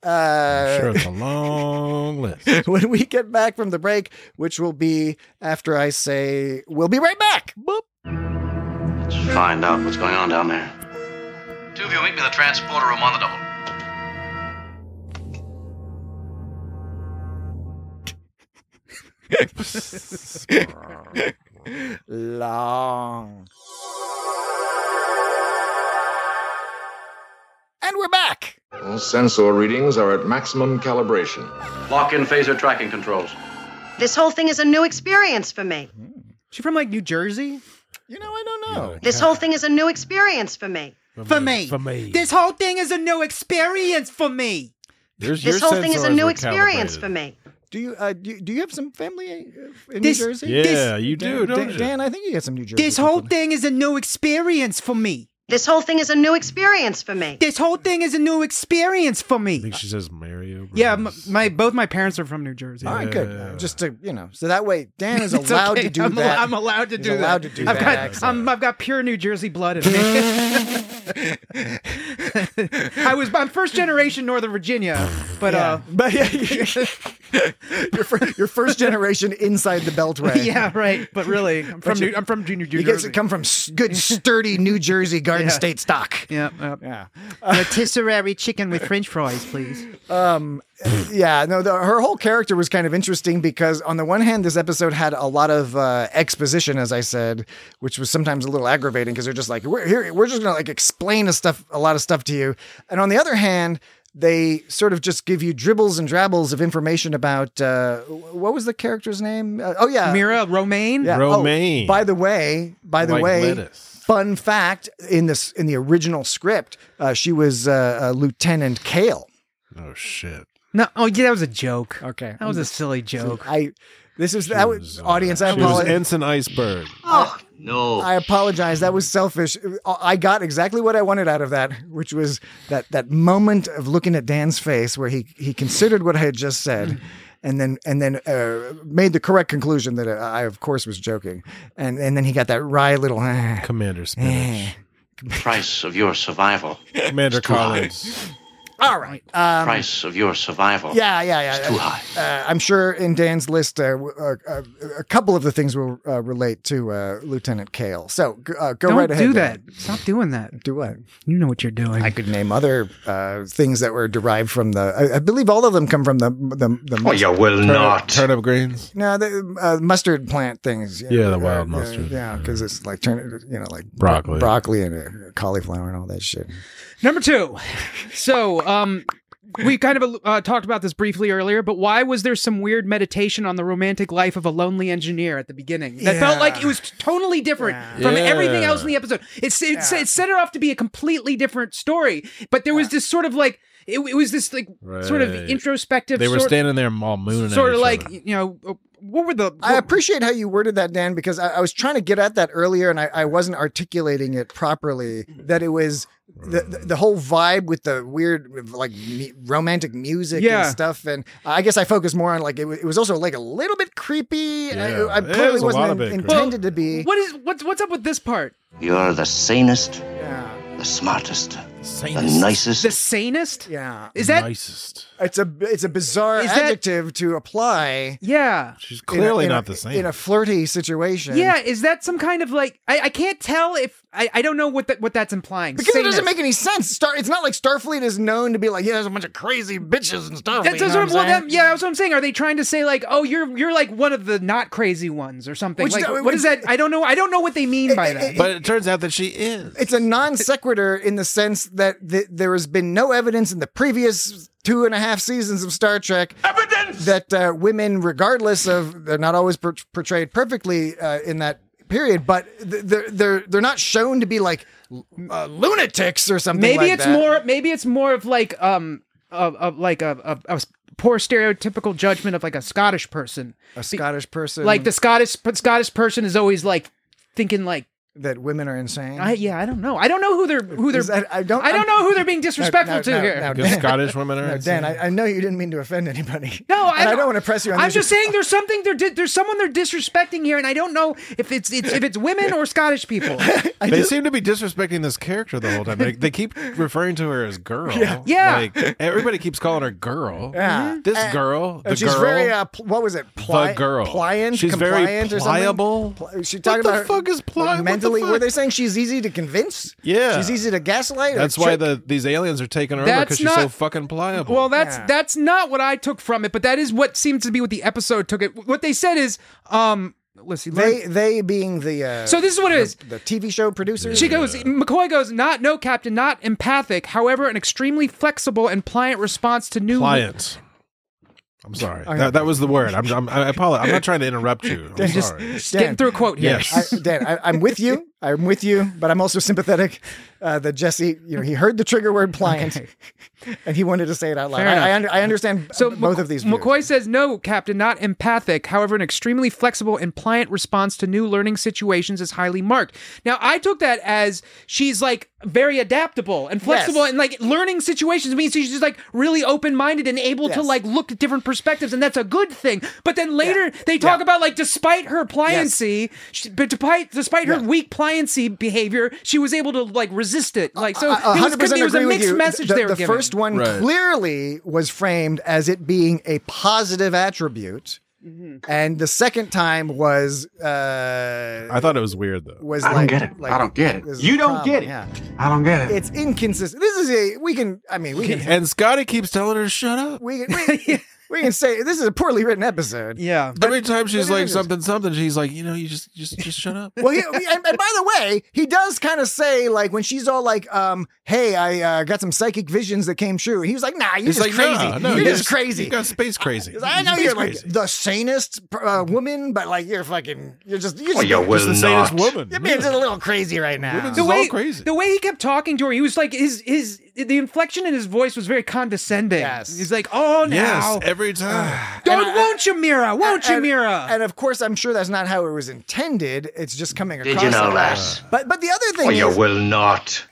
Uh, Sure, it's a long list. when we get back from the break, which will be after I say, we'll be right back. Boop. Let's find out what's going on down there. Two of you meet me in the transporter room on the double. Long. And we're back. All sensor readings are at maximum calibration. Lock in phaser tracking controls. This whole thing is a new experience for me. She from like New Jersey? You know, I don't know. This whole thing is a new experience for me. For me. For me. This whole thing is a new experience for me. There's This your whole thing is a sensors new were experience calibrated. for me. Do you uh, do, you, do you have some family uh, in This- New Jersey? Yeah, This- you do, Dan, don't Dan, you? Dan, I think you got some New Jersey. This whole people. thing is a new experience for me. This whole thing is a new experience for me. This whole thing is a new experience for I me. think she says Mario. Yeah, m- Brothers. my both my parents are from New Jersey. All right, good. Yeah. Uh, just to you know, so that way Dan is It's allowed okay. to do I'm, that. al- I'm allowed to He's do that. allowed to do I've that got accent. I'm, I've got pure New Jersey blood in me. I was I'm first generation Northern Virginia, but uh, But yeah, you're, fir- you're first generation inside the Beltway. yeah, right. But really, I'm from you- New, I'm from Junior New You guys Jersey. come from s- good, sturdy New Jersey Garden Yeah. State stock. Yeah, yeah. Yeah. Rotisserie chicken with French fries, please. Um, yeah, no, the, her whole character was kind of interesting because on the one hand, this episode had a lot of uh, exposition, as I said, which was sometimes a little aggravating because they're just like, we're here, we're just gonna like explain a stuff, a lot of stuff to you. And on the other hand, they sort of just give you dribbles and drabbles of information about uh, what was the character's name? Uh, oh yeah, Mira Romaine. Yeah. Romaine. Oh, by the way, by the Like way, lettuce. fun fact in this in the original script, uh, she was uh, uh, Lieutenant Kale. Oh shit. No, oh yeah, that was a joke. Okay, That was a silly joke. I. This is that was, was, uh, audience. I She was apologize. Ensign Iceberg. Oh, no. I apologize. That was selfish. I got exactly what I wanted out of that, which was that that moment of looking at Dan's face where he he considered what I had just said. And then, and then uh, made the correct conclusion that uh, I, of course, was joking. And and then he got that wry little. Uh, Commander Spinach. Price of your survival. Commander It's too high. Collins. all right. Um, Price of your survival. yeah, yeah, yeah. It's too high. Uh, I'm sure in Dan's list, uh, w- uh, uh, a couple of the things will uh, relate to uh, Lieutenant Kale. So g- uh, go Don't right ahead. do Dan. that. Stop doing that. Do what? You know what you're doing. I could name other uh, things that were derived from the. I, I believe all of them come from the the. the Oh, you will Turnip, not. turnip greens. No, the uh, mustard plant things. you Yeah, know, the wild uh, mustard. Yeah, because it's like turn, you know, like Broccoli. broccoli, and uh, cauliflower, and all that shit. Number two. So, um, we kind of uh, talked about this briefly earlier, but why was there some weird meditation on the romantic life of a lonely engineer at the beginning? That felt Yeah. like it was totally different from Yeah. everything else in the episode. It's it's Yeah. it set it off to be a completely different story, but there was this sort of like it, it was this like sort of Right. introspective. They were sort, standing there all mooning sort at of each like other. you know uh, what were the I appreciate how you worded that, Dan, because I, I was trying to get at that earlier, and I, I wasn't articulating it properly. That it was the, the the whole vibe with the weird like me, romantic music Yeah. and stuff, and I guess I focused more on like it, wa- it was also like a little bit creepy. Yeah. I, I It clearly was a lot wasn't of in- it creepy. intended to be. what is what's what's up with this part? You're the sanest, Yeah, the smartest, the Sanest. nicest. The sanest? yeah. Is that nicest? It's a it's a bizarre Is that- adjective to apply. yeah? She's in a- clearly in a- not the same. in a flirty situation. Yeah, is that some kind of like I, I can't tell if I, I don't know what that what that's implying. Because it doesn't Sanest. make any sense. Star, it's not like Starfleet is known to be like, yeah, there's a bunch of crazy bitches in Starfleet. That's you know sort of what what I'm that, saying? yeah, that's what I'm saying. Are they trying to say like, oh, you're you're like one of the not crazy ones or something? Which- like, which- what is that? I don't know. I don't know what they mean by It- that. it- but it turns out that she is. It's a non sequitur in the sense that th- there has been no evidence in the previous two and a half seasons of Star Trek Evidence! that uh, women, regardless of, they're not always per- portrayed perfectly uh, in that period, but th- they're they're they're not shown to be like uh, lunatics or something. maybe like it's that. more. Maybe it's more of like um of, of like a, a, a poor stereotypical judgment of like a Scottish person. a Scottish person, Like the Scottish Scottish person is always like thinking like. that women are insane. I, yeah, I don't know. I don't know who they're who they're. Is that- I don't. I don't know who they're being disrespectful No, no, to no, here. no, Because Dan- Scottish women are. No, insane. Dan, I, I know you didn't mean to offend anybody. No, and I, I don't want to press you on I'm this. just saying there's something they're di- there's someone they're disrespecting here, and I don't know if it's, it's if it's women or Scottish people. They seem to be disrespecting this character the whole time. They, they keep referring to her as girl. Yeah. Yeah. Like everybody keeps calling her girl. Yeah. This And- girl, the And she's girl, very, uh, pl- what was it? Pli- the girl. Pliant? She's very compliant or something? pliable. Pli- She talking What the about fuck is pliant? What the easily. fuck? Were they saying she's easy to convince? Yeah. she's easy to gaslight. or That's why trick? the these aliens are taking her over That's because she's so not- fucking pliable. Well, that's Yeah. that's not what I took from it, but that is what seemed to be what the episode took it. What they said is, um, let's see, learn- They they being the uh, So this is what it the, is. the T V show producers. She goes, McCoy goes, not, no, Captain, not empathic. However, an extremely flexible and pliant response to new. pliant. I'm sorry. Oh, yeah. That, that was the word. I'm, I'm I apologize. I'm not trying to interrupt you. I'm Just- sorry. Just getting through a quote here. Yes. I, Dan, I, I'm with you. I'm with you, but I'm also sympathetic uh, that Jesse, you know, he heard the trigger word pliant, and he wanted to say it out loud. Fair I, I, enough. under, I understand So both Mc- of these views. McCoy says, no, Captain, not empathic. However, an extremely flexible and pliant response to new learning situations is highly marked. Now, I took that as she's like very adaptable and flexible, Yes. and like learning situations means she's just like really open-minded and able to Yes. like look at different perspectives, and that's a good thing. But then later they talk Yeah. about like despite her pliancy, she, but despite despite her Yeah. weak pliancy behavior, she was able to like resist it. Like so, I- I it was, one hundred percent it was a agree with mixed you. message the, they were the giving. first one Right. clearly was framed as it being a positive attribute, Mm-hmm. and the second time was uh, I thought it was weird though. was I don't like, get it. like, I don't get it. this is You a don't problem. get it. Yeah, I don't get it. it's inconsistent. This is a we can. I mean, we can. And Scotty keeps telling her to shut up. we can. We, we can say this is a poorly written episode. Yeah. Every time she's but it like is. something something, she's like, you know, you just just just shut up. Well, he, and, and by the way, he does kind of say like when she's all like, um, "Hey, I uh, got some psychic visions that came true." He was like, "Nah, you're He's just like, crazy. no, no, you're you just crazy." You got space crazy. I know Space you're like crazy. the sanest uh, woman, but like you're fucking, you're just, you're Well, just, you will just the sanest not. woman. you're being just a little crazy right now. Women's- the It's way all crazy. the way he kept talking to her, he was like his his the inflection in his voice was very condescending. Yes. He's like, "Oh, now, Yes, every time. don't, And I- won't you, Mira? Won't you, and, Mira?" and of course, I'm sure that's not how it was intended. It's just coming across. Did you know, like lass? But but the other thing Well, you is, will not.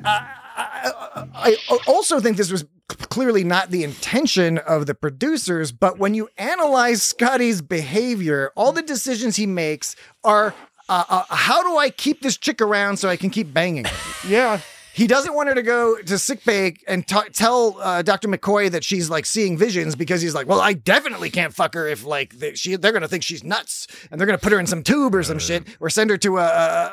I also think this was clearly not the intention of the producers, but when you analyze Scotty's behavior, all the decisions he makes are uh, uh, how do I keep this chick around so I can keep banging her? yeah. He doesn't want her to go to sickbay and t- tell uh, Doctor McCoy that she's like seeing visions because he's like, well, I definitely can't fuck her if like they, she they're gonna think she's nuts and they're gonna put her in some tube or some shit or send her to a,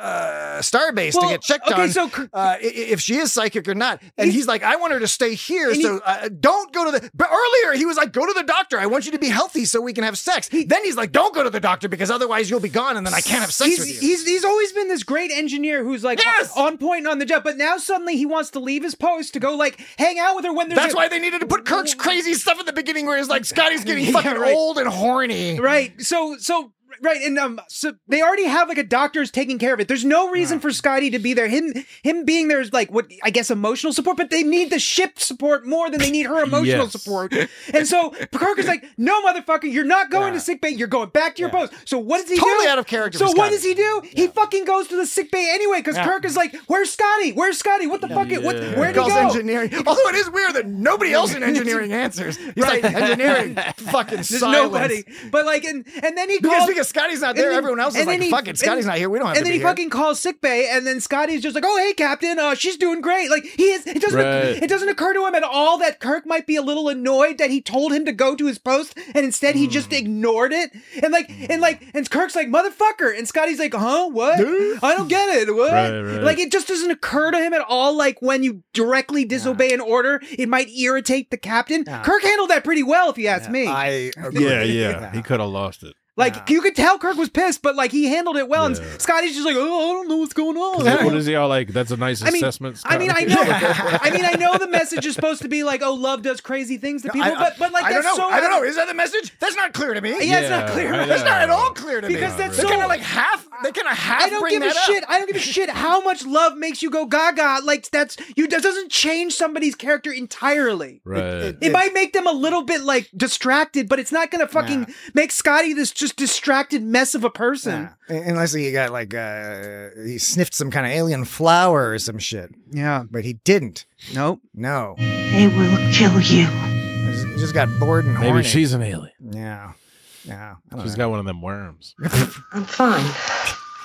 a, a starbase Well, to get checked okay, on so- uh, i- if she is psychic or not. And he's like, I want her to stay here, And he- so uh, don't go to the. But earlier he was like, go to the doctor. I want you to be healthy so we can have sex. Then he's like, don't go to the doctor because otherwise you'll be gone and then I can't have sex He's, with you. he's he's always been this great engineer who's like Yes! on point and on the job, but now suddenly he wants to leave his post to go like hang out with her when there's That's a- why they needed to put Kirk's crazy stuff at the beginning where he's like, Scotty's getting Yeah, fucking right. old and horny. Right. So so right, and um so they already have like a doctor's taking care of it. There's no reason for Scotty to be there. Him him being there is like what I guess emotional support, but they need the ship support more than they need her emotional Yes. support. And so Kirk is like, no motherfucker, you're not going Yeah. to sick bay, you're going back to your Yeah. post. So what does he Totally do? out of character So for what Scotty. does he do? He fucking goes to the sick bay anyway, because Yeah. Kirk is like, where's Scotty? Where's Scotty? What the fuck? What Yeah. where'd he Calls go? engineering. Although it is weird that nobody else in engineering answers. He's Right. like, engineering, fucking There's silence. nobody. But like and and then he Because, calls because Scotty's not there, and then- everyone else is and like, then he- fuck it, Scotty's and- not here, we don't have and to then be he here. fucking calls sick bay, and then Scotty's just like, "Oh, hey, Captain, uh, she's doing great." Like he is. It doesn't. Right. It doesn't occur to him at all that Kirk might be a little annoyed that he told him to go to his post, and instead he Hmm. just ignored it. And like, and like, and Kirk's like, "Motherfucker," and Scotty's like, "Huh? What? I don't get it. What?" Right, right. Like it just doesn't occur to him at all. Like when you directly disobey an order, it might irritate the captain. Yeah. Kirk handled that pretty well, if you ask me. I agree. Yeah, yeah. He could have lost it. Like you could tell Kirk was pissed, but like he handled it well. Yeah. And Scotty's just like, "Oh, I don't know what's going on." What is he all like? That's a nice I mean, assessment. I mean, I know. I mean, I know the message is supposed to be like, "Oh, love does crazy things to people," I, but but like I that's don't know. so I don't know. Is that the message? That's not clear to me. Yeah, it's not Yeah, clear. I That's not at know. all clear to me. Because that's they so- kind of like half. They kind of half. I don't bring give a that up. shit. I don't give a shit how much love makes you go gaga. Like that's you. That doesn't change somebody's character entirely. Right. It- It might make them a little bit like distracted, but it's not gonna fucking Yeah. make Scotty this just distracted mess of a person. Yeah. Unless he got like uh, he sniffed some kind of alien flower or some shit, Yeah. but he didn't. Nope. No, They will kill you. he just- he just got bored and horny. Maybe she's an alien. Yeah, yeah. I don't She's know. got one of them worms. I'm fine.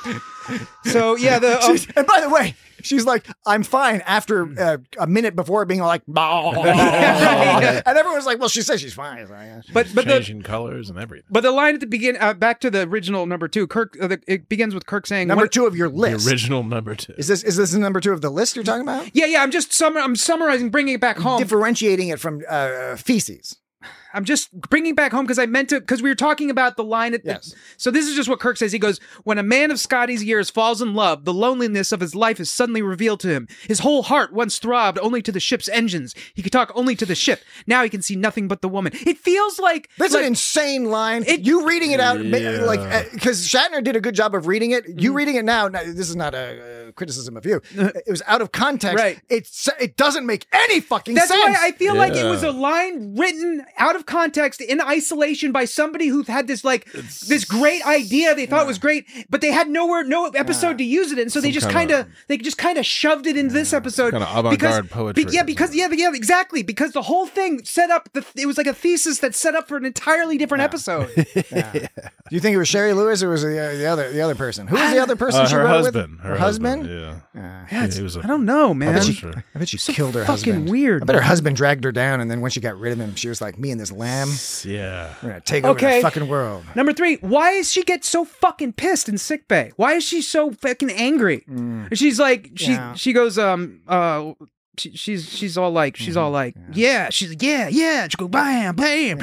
So yeah, the um, She's- and by the way, she's like, I'm fine after uh, a minute before being like, yeah. and everyone's like, well, she says she's fine. So, yeah. but but the Changing colors and everything. but the line at the begin uh, back to the original number two. Kirk, uh, the, it begins with Kirk saying, Number "When-" two of your list. The original number two. Is this is this the number two of the list you're talking about? Yeah, yeah. I'm just summar- I'm summarizing, bringing it back home. Differentiating it from uh, feces. I'm just bringing it back home because I meant to, because we were talking about the line at Yes. So this is just what Kirk says. He goes, when a man of Scotty's years falls in love, the loneliness of his life is suddenly revealed to him. His whole heart once throbbed only to the ship's engines. He could talk only to the ship. Now he can see nothing but the woman. It feels like... That's like, an insane line. It- you reading it out, ma- Yeah. like, because Shatner did a good job of reading it. You reading it now, now, this is not a, uh criticism of you. It was out of context. Right. It's, it doesn't make any fucking That's sense. why I feel like it was Yeah. a line written out of context in isolation by somebody who had this like this great idea they thought it was great, but they had nowhere, no episode to use it in, so they Some just kind kinda- of they just kind of shoved it into this episode. Kinda avant-garde because- poetry be- yeah, or because yeah, yeah, exactly. Because the whole thing set up the it was like a thesis that set up for an entirely different episode. Do you think it was Sherry Lewis or was it the, the other the other person? Who was the other person Uh, she her wrote husband. with? Her, Her husband? Yeah. Yeah. Yeah, it's- he was a- I don't know, man. I bet, she, Sure. I bet she So killed her fucking husband. weird, I bet her man. husband dragged her down, and then when she got rid of him, she was like, "Me and this lamb, Yeah. we're gonna take over Okay. the fucking world." Number three, why does she get so fucking pissed in sickbay? Why is she so fucking angry? She's like, she Yeah. she goes, um, uh, she, she's she's all like, she's all like, yeah, she's like, yeah, yeah. She go, bam, bam,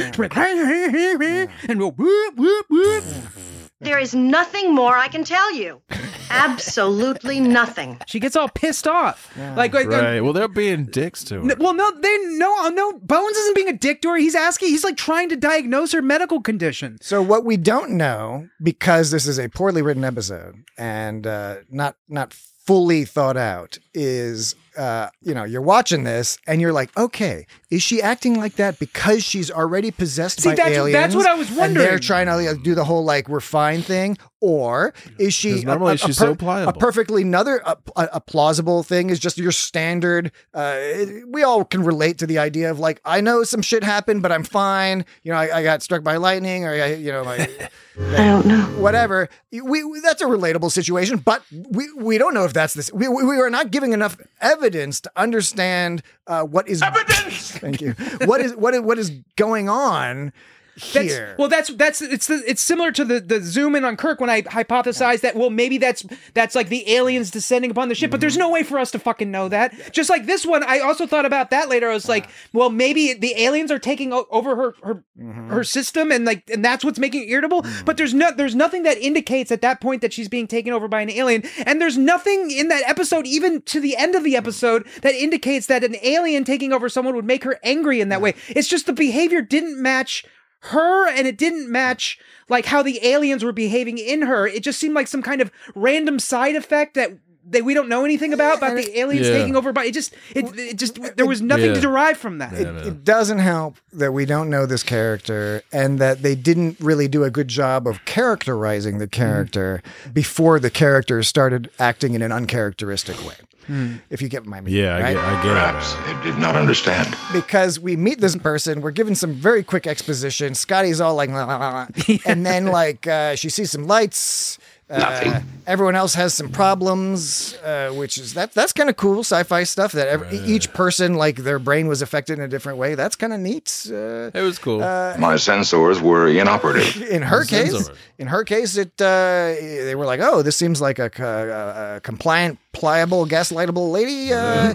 and go, whoop, whoop, whoop. There is nothing more I can tell you. Absolutely nothing. She gets all pissed off, like, like, Right. Well, they're being dicks to her. N- Well, no, they no, no. Bones isn't being a dick to her. He's asking. He's like trying to diagnose her medical condition. So what we don't know, because this is a poorly written episode and uh, not not fully thought out, is uh, you know, you're watching this and you're like, okay, is she acting like that because she's already possessed See, by that's- aliens? that's what I was And wondering. they're trying to like, do the whole like we're fine thing, or is she 'Cause normally she's so pliable. A perfectly another a, a, a plausible thing is just your standard. Uh, it- we all can relate to the idea of like, I know some shit happened, but I'm fine. You know, I, I got struck by lightning, or I, you know, like. I don't know. Whatever. We, we that's a relatable situation, but we, we don't know if that's this. We, we are not giving enough evidence to understand uh, what is evidence. Thank you. What is what is what is going on That's, here? well, that's that's it's the, it's similar to the the zoom in on Kirk when I hypothesized that well maybe that's that's like the aliens descending upon the ship, but there's no way for us to fucking know that. Just like this one, I also thought about that later. I was like, well, maybe the aliens are taking o- over her her her system, and like and that's what's making it irritable. But there's no there's nothing that indicates at that point that she's being taken over by an alien, and there's nothing in that episode, even to the end of the episode, that indicates that an alien taking over someone would make her angry in that way. It's just the behavior didn't match her, and it didn't match like how the aliens were behaving in her. It just seemed like some kind of random side effect that that we don't know anything about about the aliens Yeah. taking over. But it just it, it just there was nothing Yeah. to derive from that. it, it doesn't help that we don't know this character and that they didn't really do a good job of characterizing the character before the character started acting in an uncharacteristic way. If you get my meaning. Yeah, I right? get, I get Perhaps it. they did not understand. Because we meet this person, we're given some very quick exposition. Scotty's all like, la, la, la, la. And then like uh, she sees some lights. Uh, Nothing. Everyone else has some problems, uh, which is that that's kind of cool sci-fi stuff. That every, each person like their brain was affected in a different way. That's kind of neat. Uh, It was cool. My sensors were inoperative. in her Sense case, of it. in her case, it uh, they were like, oh, this seems like a, a, a compliant, pliable, gaslightable lady. Uh,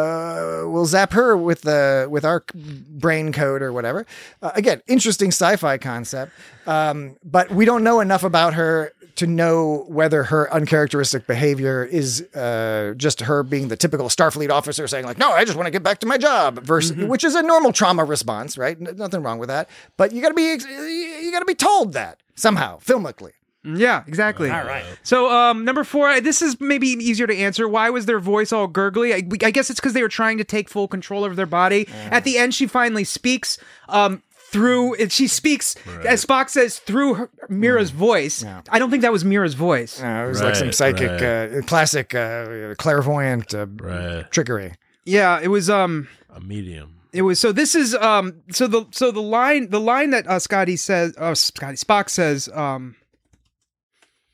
uh, we'll zap her with the with our brain code or whatever. Uh, again, interesting sci-fi concept, um, but we don't know enough about her to know whether her uncharacteristic behavior is uh, just her being the typical Starfleet officer saying like, no, I just want to get back to my job, versus which is a normal trauma response, right? N- nothing wrong with that, but you got to be ex- you got to be told that somehow filmically. Yeah, exactly. All right. So, um, number four, this is maybe easier to answer. Why was their voice all gurgly? I, I guess it's because they were trying to take full control of their body. At the end, she finally speaks. Um, through and she speaks, as Spock says, through her, Mira's voice. I don't think that was Mira's voice. Uh, it was like some Right, psychic, right. uh, classic uh, clairvoyant uh, Right. trickery. Yeah, it was. Um, A medium. It was so. This is um. So the so the line the line that uh, Scotty says, uh, Scotty Spock says, um.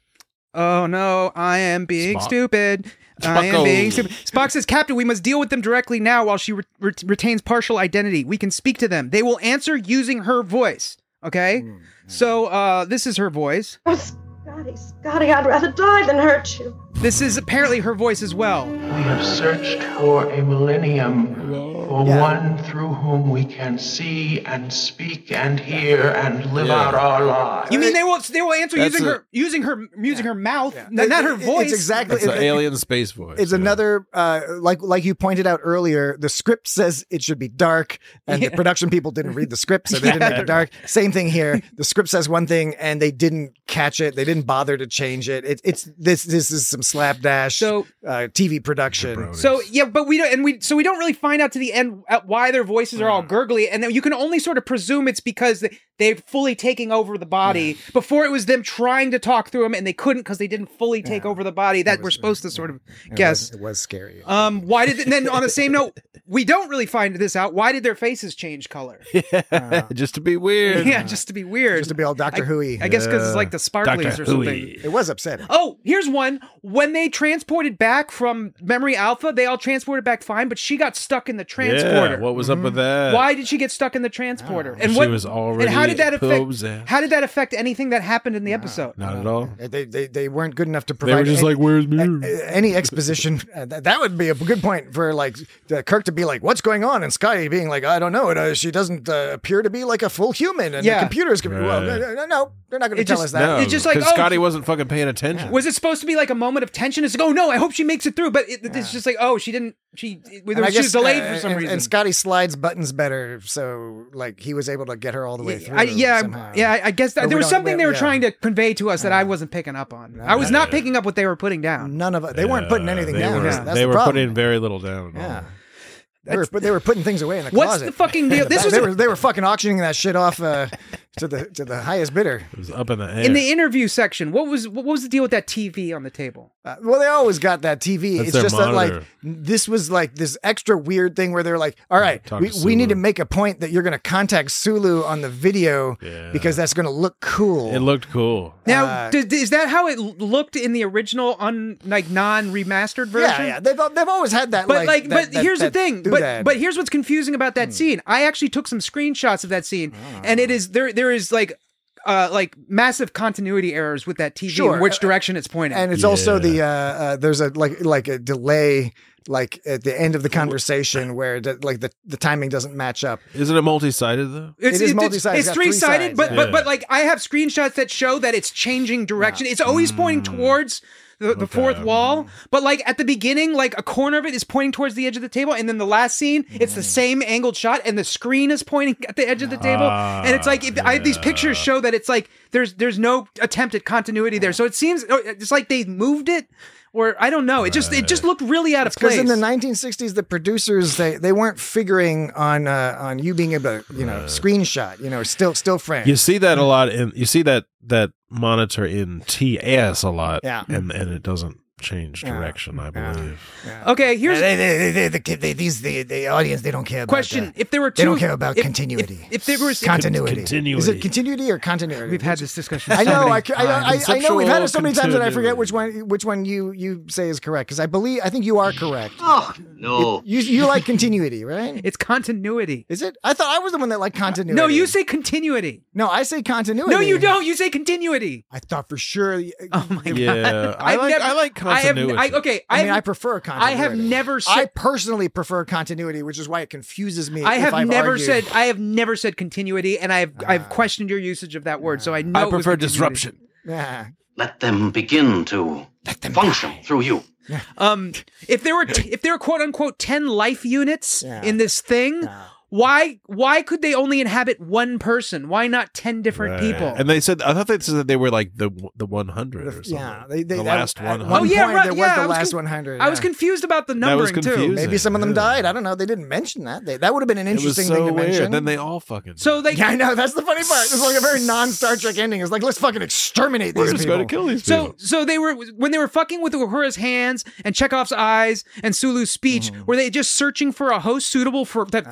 Oh no, I am being Spock. stupid. I am Spocko. being stupid. Spock says, Captain, we must deal with them directly now while she re- re- retains partial identity. We can speak to them. They will answer using her voice. Okay? Mm-hmm. So, uh, this is her voice. Oh, Scotty, Scotty, I'd rather die than hurt you. This is apparently her voice as well. We have searched for a millennium for Yeah. one through whom we can see and speak and hear and live out our lives. You mean they will they will answer That's using a- her using her using her mouth, Yeah. n- not her It- it- voice. It's exactly. It's the it- alien space voice. It's yeah. another uh, like like you pointed out earlier. The script says it should be dark, and Yeah. the production people didn't read the script, so they didn't make it dark. Same thing here. The script says one thing, and they didn't catch it. They didn't bother to change it. it it's this this is some slapdash So- uh, T V production. So yeah, but we don't, and we so we don't really find out to the end at why their voices are all gurgly, and then you can only sort of presume it's because they, they're fully taking over the body. Before it was them trying to talk through them, and they couldn't because they didn't fully take over the body. That we're supposed to sort of It guess. was, it was scary. Um, why did and then on the same note, we don't really find this out. Why did their faces change color? just to be weird. Yeah, just to be weird. Just to be all Doctor Who-y. I guess because it's Yeah. like the sparklies Doctor or something. Who-y. It was upsetting. Oh, here's one. When they transported back from Memory Alpha, they all transported back fine, but she got stuck in the transporter. Yeah, what was up with that? Why did she get stuck in the transporter? She what was already and how did that affect? possessed. How did that affect anything that happened in the episode? Not at all. They, they they weren't good enough to They provide. were just any, like, "Where's me?" a- any exposition. Uh, that, that would be a good point for like uh, Kirk to be like, "What's going on?" and Scotty being like, "I don't know. It, uh, she doesn't uh, appear to be like a full human." And Yeah. the computers can. Well, Right. no, no, no, they're not going to It tell just- us that. No, It's just like, because oh, Scotty she- wasn't fucking paying attention. Was it supposed to be like a moment of tension? It's like, oh no, I hope she makes it through. But it, it's just like, oh, she didn't. She, it, And I she was guess, delayed uh, for some and, reason. And Scotty slides buttons better, so like he was able to get her all the way through. I, yeah, somehow. yeah. I- I guess that, But there we was don't- something we- they were yeah. trying to convey to us that I wasn't picking up on. I was not picking up what they were putting down. None of it. They weren't putting anything they down. Were, That's they the were problem. putting very little down. At all. Yeah. They were, but they were putting things away in the What's closet. the fucking deal? This was they a- were they were fucking auctioning that shit off uh, to the to the highest bidder. It was up in the air. in the interview section. What was what was the deal with that T V on the table? Uh, well, they always got that T V. That's it's their just that like monitor. this was like this extra weird thing where they're like, all right, Talk we, to we need Sulu. to make a point that you're going to contact Sulu on the video Yeah. because that's going to look cool. it looked cool. Now, Uh, did, is that how it looked in the original, un like non remastered version? yeah, yeah. They've they've always had that. But like, that- but that- here's that the thing. But doodad. but here's what's confusing about that scene. I actually took some screenshots of that scene, and it is there. There is like. Uh, like massive continuity errors with that T V Sure. and which direction it's pointing. and it's also the uh, uh, there's a like like a delay like at the end of the conversation where the, like the, the timing doesn't match up. Isn't it multi-sided though? It's, It is it's- multi-sided. It's It's got three three sided, sides, but yeah. but but like I have screenshots that show that it's changing direction. It's always pointing towards the, the fourth wall, but like at the beginning, like a corner of it is pointing towards the edge of the table, and then the last scene, it's the same angled shot, and the screen is pointing at the edge of the table, Ah, and it's like if, I, these pictures show that it's like there's there's no attempt at continuity there, so it seems it's like they moved it. Or I don't know. It just it just looked really out of Because place. in the nineteen sixties, the producers they, they weren't figuring on uh, on you being able to you know screenshot you know still still frame. You see that a lot in you see that that monitor in T S a lot. Yeah. And and it doesn't change direction, I believe. Okay, here's they, they, they, they, they, these the, the audience they don't care. About question: that. If there were two, they don't care about if- continuity. If, if there was continuity. Continuity. Is it continuity or continuity? We've had this discussion. I so know. many I, I, I, times. I know we've had it so many times that I Conceptual forget which one which one you you say is correct because I believe I think you are correct. Oh, no. You you like continuity, right? It's continuity. Is it? I thought I was the one that liked continuity. No, you say continuity. No, I say continuity. No, you don't. You say continuity. I thought for sure. Oh my god. Yeah. I I've like never- I like I have- continuity. I, okay. I mean, have- I prefer continuity. I have never said. I personally prefer continuity, which is why it confuses me. I if have I've never argued. said. I have never said continuity, and I've I've questioned your usage of that word. So I know I it was prefer continuity. disruption. Yeah. Let them begin to function through you. Um, if there were t- if there were quote unquote ten life units Yeah. in this thing, why why could they only inhabit one person? Why not ten different Right. people? And they said I thought they said that they were like the the one hundred or something. Yeah, they, they, the at- last at one one hundred. Oh yeah, point, right. There yeah, was I the was last con- one hundred. I was yeah. confused about the That was numbering too. confusing. Maybe some of them Yeah. died. I don't know. They didn't mention that. They, that would have been an It was interesting so thing to weird. mention. Then they all fucking So like, yeah, I know. That's the funny part. It's like a very non-Star Trek ending. It's like let's fucking exterminate we're these just people. going to kill these So, people. so they were when they were fucking with Uhura's hands and Chekhov's eyes and Sulu's speech. Mm-hmm. Were they just searching for a host suitable for that fit all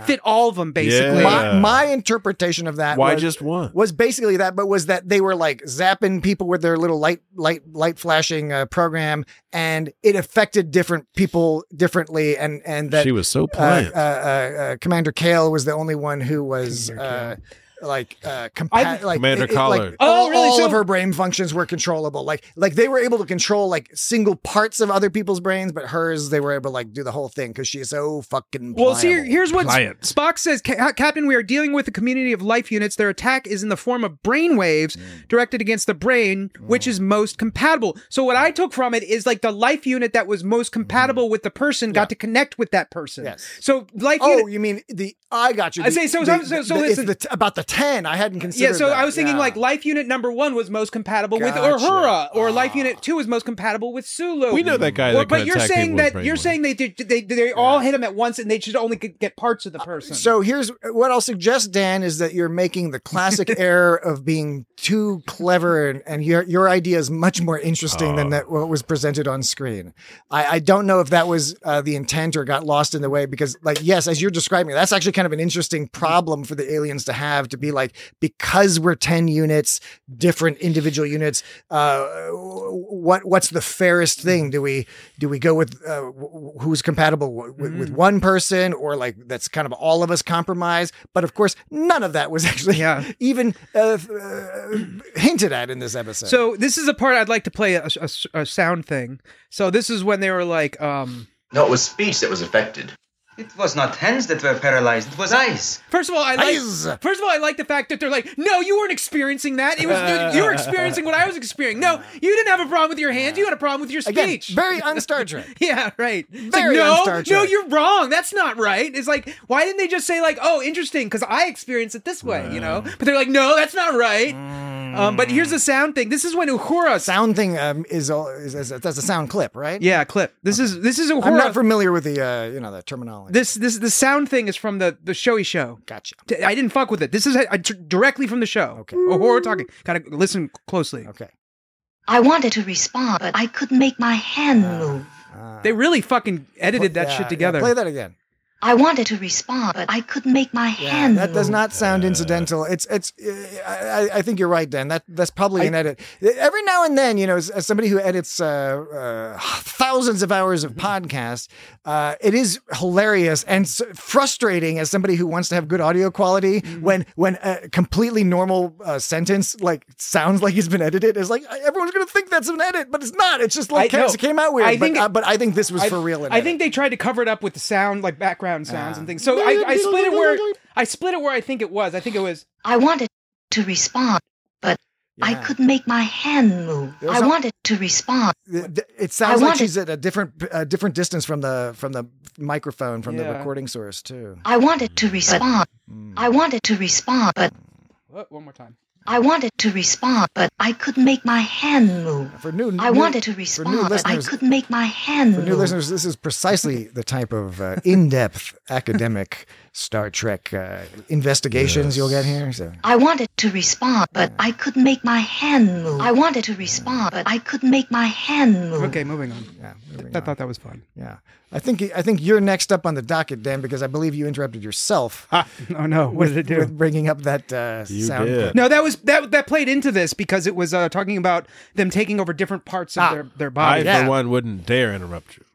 all of them, basically. Yeah. My, my interpretation of that Why was, just one? was basically that, but was that they were like zapping people with their little light, light, light flashing uh, program, and it affected different people differently. And and that She was so uh, pliant. uh, uh, uh, Commander Kale was the only one who was. Uh, like uh compa- I- like Commander it- it- Collard. like Oh, all, really? all So- of her brain functions were controllable, like like they were able to control like single parts of other people's brains, but hers they were able to like do the whole thing because she's so fucking Well, see, pliable. here's what Pliant. Spock says. "Ca- Captain, we are dealing with a community of life units. Their attack is in the form of brain waves Mm. directed against the brain, which is most compatible. So what I took from it is like the life unit that was most compatible with the person got to connect with that person. Yes. So life Oh, unit. you mean the? I got you. I The- say, so- the- so- so the- listen. it's the, about the ten. I hadn't Yeah, considered. so that. I was thinking Yeah. like life unit number one was most compatible with Gotcha. Uhura, or life unit two is most compatible with Sulu. We know that guy Or- that can but you're attack saying people with that brain you're waves. saying they did they they all hit him at once and they should only g- get parts of the person. So here's what I'll suggest, Dan, is that you're making the classic error of being too clever, and, and your your idea is much more interesting than that what was presented on screen. I, I don't know if that was uh, the intent or got lost in the way, because like, yes, as you're describing, that's actually kind of an interesting problem for the aliens to have, to be like, because we're ten units, different individual units, uh, what what's the fairest thing? Do we do we go with uh, who's compatible w- with, with one person, or like that's kind of all of us compromise? But of course, none of that was actually Yeah. even uh, uh, hinted at in this episode. So this is a part I'd like to play a, a, a sound thing. So this is when they were like, um, No, it was speech that was affected. It was not hands that were paralyzed, it was eyes. first of all, I like. Eyes. First of all, I like the fact that they're like, no, you weren't experiencing that. It was you were experiencing what I was experiencing. No, you didn't have a problem with your hands. You had a problem with your again, speech. very un-Star Trek. Yeah, right. It's Very like, no, un-Star no, Trek. you're wrong. That's not right. It's like, why didn't they just say like, oh, interesting, because I experienced it this way, you know? But they're like, no, that's not right. Um, but here's the sound thing. This is when Uhura. Sound thing um, is, all, is, is that's a sound clip, right? Yeah, clip. This is this is Uhura. I'm not familiar with the uh, you know the terminology. This this the sound thing is from the the showy show. Gotcha. T- I didn't fuck with it. This is uh, t- directly from the show. Okay. Uhura talking. Gotta listen closely. Okay. I wanted to respond, but I couldn't make my hand move. They really fucking edited that Yeah, shit yeah, together. play that again. I wanted to respond, but I couldn't make my hand That does move. not sound incidental. It's it's. Uh, I, I think you're right, Dan. That that's probably an edit. Every now and then, you know, as, as somebody who edits uh, uh, thousands of hours of podcasts, uh, it is hilarious and s- frustrating as somebody who wants to have good audio quality when when a completely normal uh, sentence like sounds like it's been edited. It's like everyone's going to think that's an edit, but it's not. It's just like I- no. it came out weird. I but, think- uh, but I think this was I, for real. an I edit. think they tried to cover it up with the sound, like background sounds Ah. and things. So I, I split it where I split it where I think it was. I think it was. I wanted to respond, but I Yeah. couldn't make my hand move. There's I some- wanted to respond. It, it sounds I like wanted- she's at a different a different distance from the from the microphone from the Yeah. recording source too. I wanted to respond. I wanted to respond, but What? One more time. I wanted to respond, but I couldn't make my hand move. For new, I new- wanted to for new respond, but I listeners, couldn't make my hand for move. new listeners, this is precisely the type of uh, in-depth academic Star Trek uh, investigations you'll get here. So. I wanted to respond, but I couldn't make my hand move. I wanted to respond, but I couldn't make my hand move. Okay, moving on. Yeah, moving I on. thought that was fun. Yeah, I think I think you're next up on the docket, Dan, because I believe you interrupted yourself. Oh no, what with, did it do? with bringing up that uh, You sound? did. clip. No, that was that that played into this because it was uh, talking about them taking over different parts of Ah. their their I, body. yeah. for one, wouldn't dare interrupt you.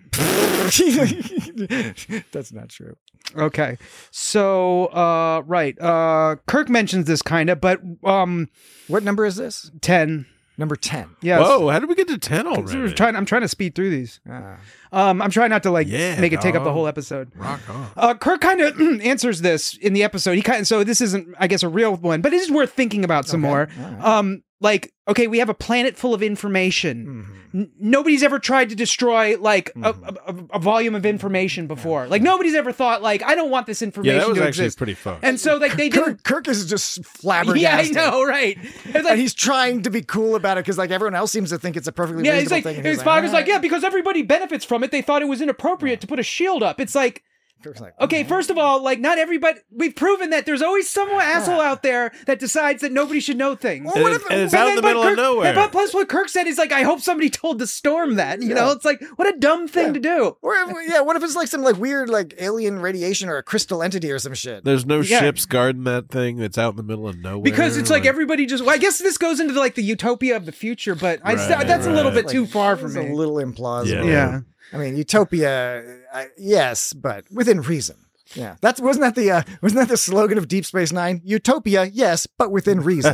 That's not true. Okay, so uh, right, uh, Kirk mentions this kind of, but um, What number is this? ten. Number ten. Yeah. Whoa, how did we get to ten I'm already? trying. I'm trying to speed through these. Ah. Um, I'm trying not to like Yeah, make it take up the dog. whole episode. Rock on. Uh, Kirk kind of answers this in the episode. He kind of, so this isn't, I guess, a real one, but it is worth thinking about some Okay. more. All right. Um, like, okay, we have a planet full of information. Mm-hmm. N- nobody's ever tried to destroy like a, a, a volume of information before. Like nobody's ever thought like, I don't want this information Yeah, that was to actually exist. pretty fun. And so like they Kirk, didn't. Kirk is just Yeah, I flabbergasted. know, right? It's like, And he's trying to be cool about it because like everyone else seems to think it's a perfectly yeah, he's reasonable like, thing. And his he's father's "All like, right." yeah, because everybody benefits from it. They thought it was inappropriate to put a shield up. It's like, Kirk's like, Okay, first of all, like not everybody. We've proven that there's always some asshole out there that decides that nobody should know things. And, it- and it's out in the but middle Kirk, of nowhere. But plus, what Kirk said is like, I hope somebody told the storm that. You know, it's like what a dumb thing to do. Or if, yeah, what if it's like some like weird like alien radiation or a crystal entity or some shit? There's no Yeah. ships guarding that thing. It's out in the middle of nowhere. Because it's like everybody just. Well, I guess this goes into like the utopia of the future, but I Right, that's a little right. bit too far for It's me. a little implausible. Yeah. Yeah. I mean, utopia, I, yes, but within reason. Yeah, that's wasn't that the uh, wasn't that the slogan of Deep Space Nine? Utopia, yes, but within reason.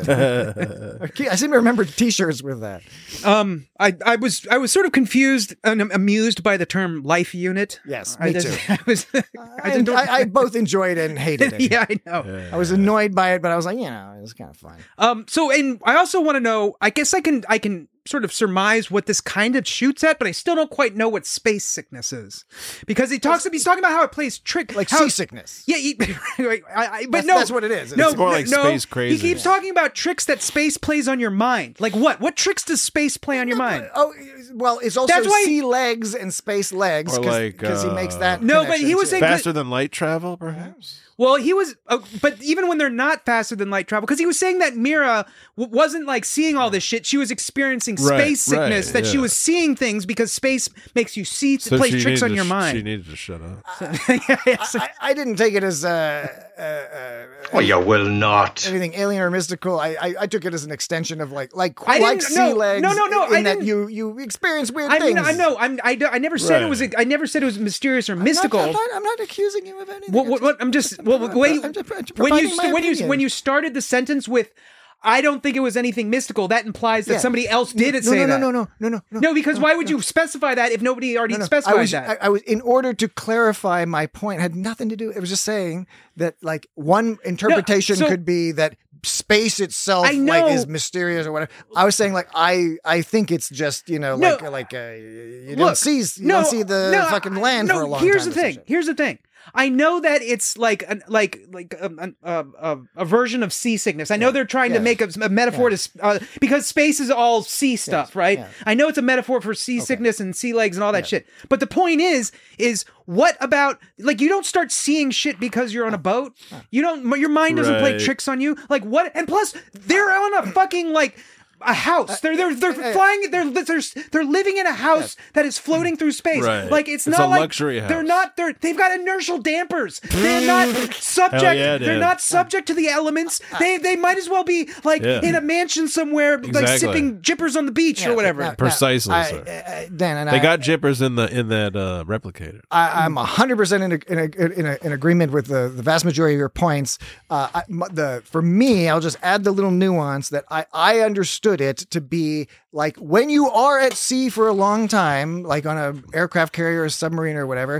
Okay, I seem to remember T-shirts with that. Um, I, I was I was sort of confused and amused by the term life unit. Yes, I me just- too. I was. I, I, just don't- I, I both enjoyed it and hated it. yeah, I know. I was annoyed by it, but I was like, you know, it was kind of fun. Um. So, and I also want to know. I guess I can. I can sort of surmise what this kind of shoots at, but I still don't quite know what space sickness is, because he talks. He's talking about how it plays trick, Like how, seasickness. Yeah, he, I, I, but That's- no, that's what it is. No, It's more like no, space crazy. He keeps talking about tricks that space plays on your mind. Like what? What tricks does space play on your mind? Oh, well, it's also That's why- sea legs and space legs Or like, because he makes uh, that. No, but he connection, was too. saying- faster than light travel, perhaps. Well, he was, uh, but even when they're not faster than light travel, because he was saying that Mira w- wasn't like seeing all this shit. She was experiencing Right, space sickness. right, that she yeah. was seeing things because space makes you see, So plays she tricks needed on to your sh- mind. She needed to shut up. Yeah, yeah, so- I, I didn't take it as uh, uh, uh, Oh, you will not. anything alien or mystical. I, I I took it as an extension of like like I like didn't- sea no, legs. no, no, no, In I that didn't- you you experience weird I mean, things. I know, I'm, I, don't- I never said it was. Right. I never said it was mysterious or I'm not- mystical. I'm not, I'm not accusing you of anything. What, what, what, I'm just well, I'm- when you I'm just- I'm just when you providing my when you opinion. when you started the sentence with, I don't think it was anything mystical. That implies that Yeah. somebody else did it. No, say no, no, that. no, no, no, no, no. No, because why would you specify that if nobody already No, no. specified I was, that? I, I was in order to clarify my point. Had nothing to do. It was just saying that like one interpretation so- could be that space itself I know- like is mysterious or whatever. I was saying like I I think it's just you know No. like like uh, you don't Look, see you no, don't see the no, fucking land no, for a long here's time. the or some thing. shit. Here's the thing. I know that it's like an, like like a, a, a, a version of seasickness. I know they're trying Yeah. to make a, a metaphor to uh, because space is all sea stuff, right? Yeah. I know it's a metaphor for seasickness and sea legs and all that shit. But the point is, is what about like you don't start seeing shit because you're on a boat. You don't. Your mind doesn't play Right. tricks on you. Like what? And plus, they're on a fucking like. A house. They're they're they're uh, flying. They're they're they're living in a house that is floating through space. Right. Like it's, It's not a like luxury they're house. not. They're they've got inertial dampers. They're not subject. Hell yeah, they're dude. not subject to the elements. They they might as well be like Yeah. in a mansion somewhere, like Exactly. sipping jippers on the beach Yeah, or whatever. now- now, Precisely, I- sir. uh, Dan and They I, got jippers in the in that uh, replicator. I, I'm hundred percent in a, in, a, in, a, in agreement with the, the vast majority of your points. Uh, I, m- the for me, I'll just add the little nuance that I, I understood it to be like when you are at sea for a long time, like on a aircraft carrier or submarine or whatever.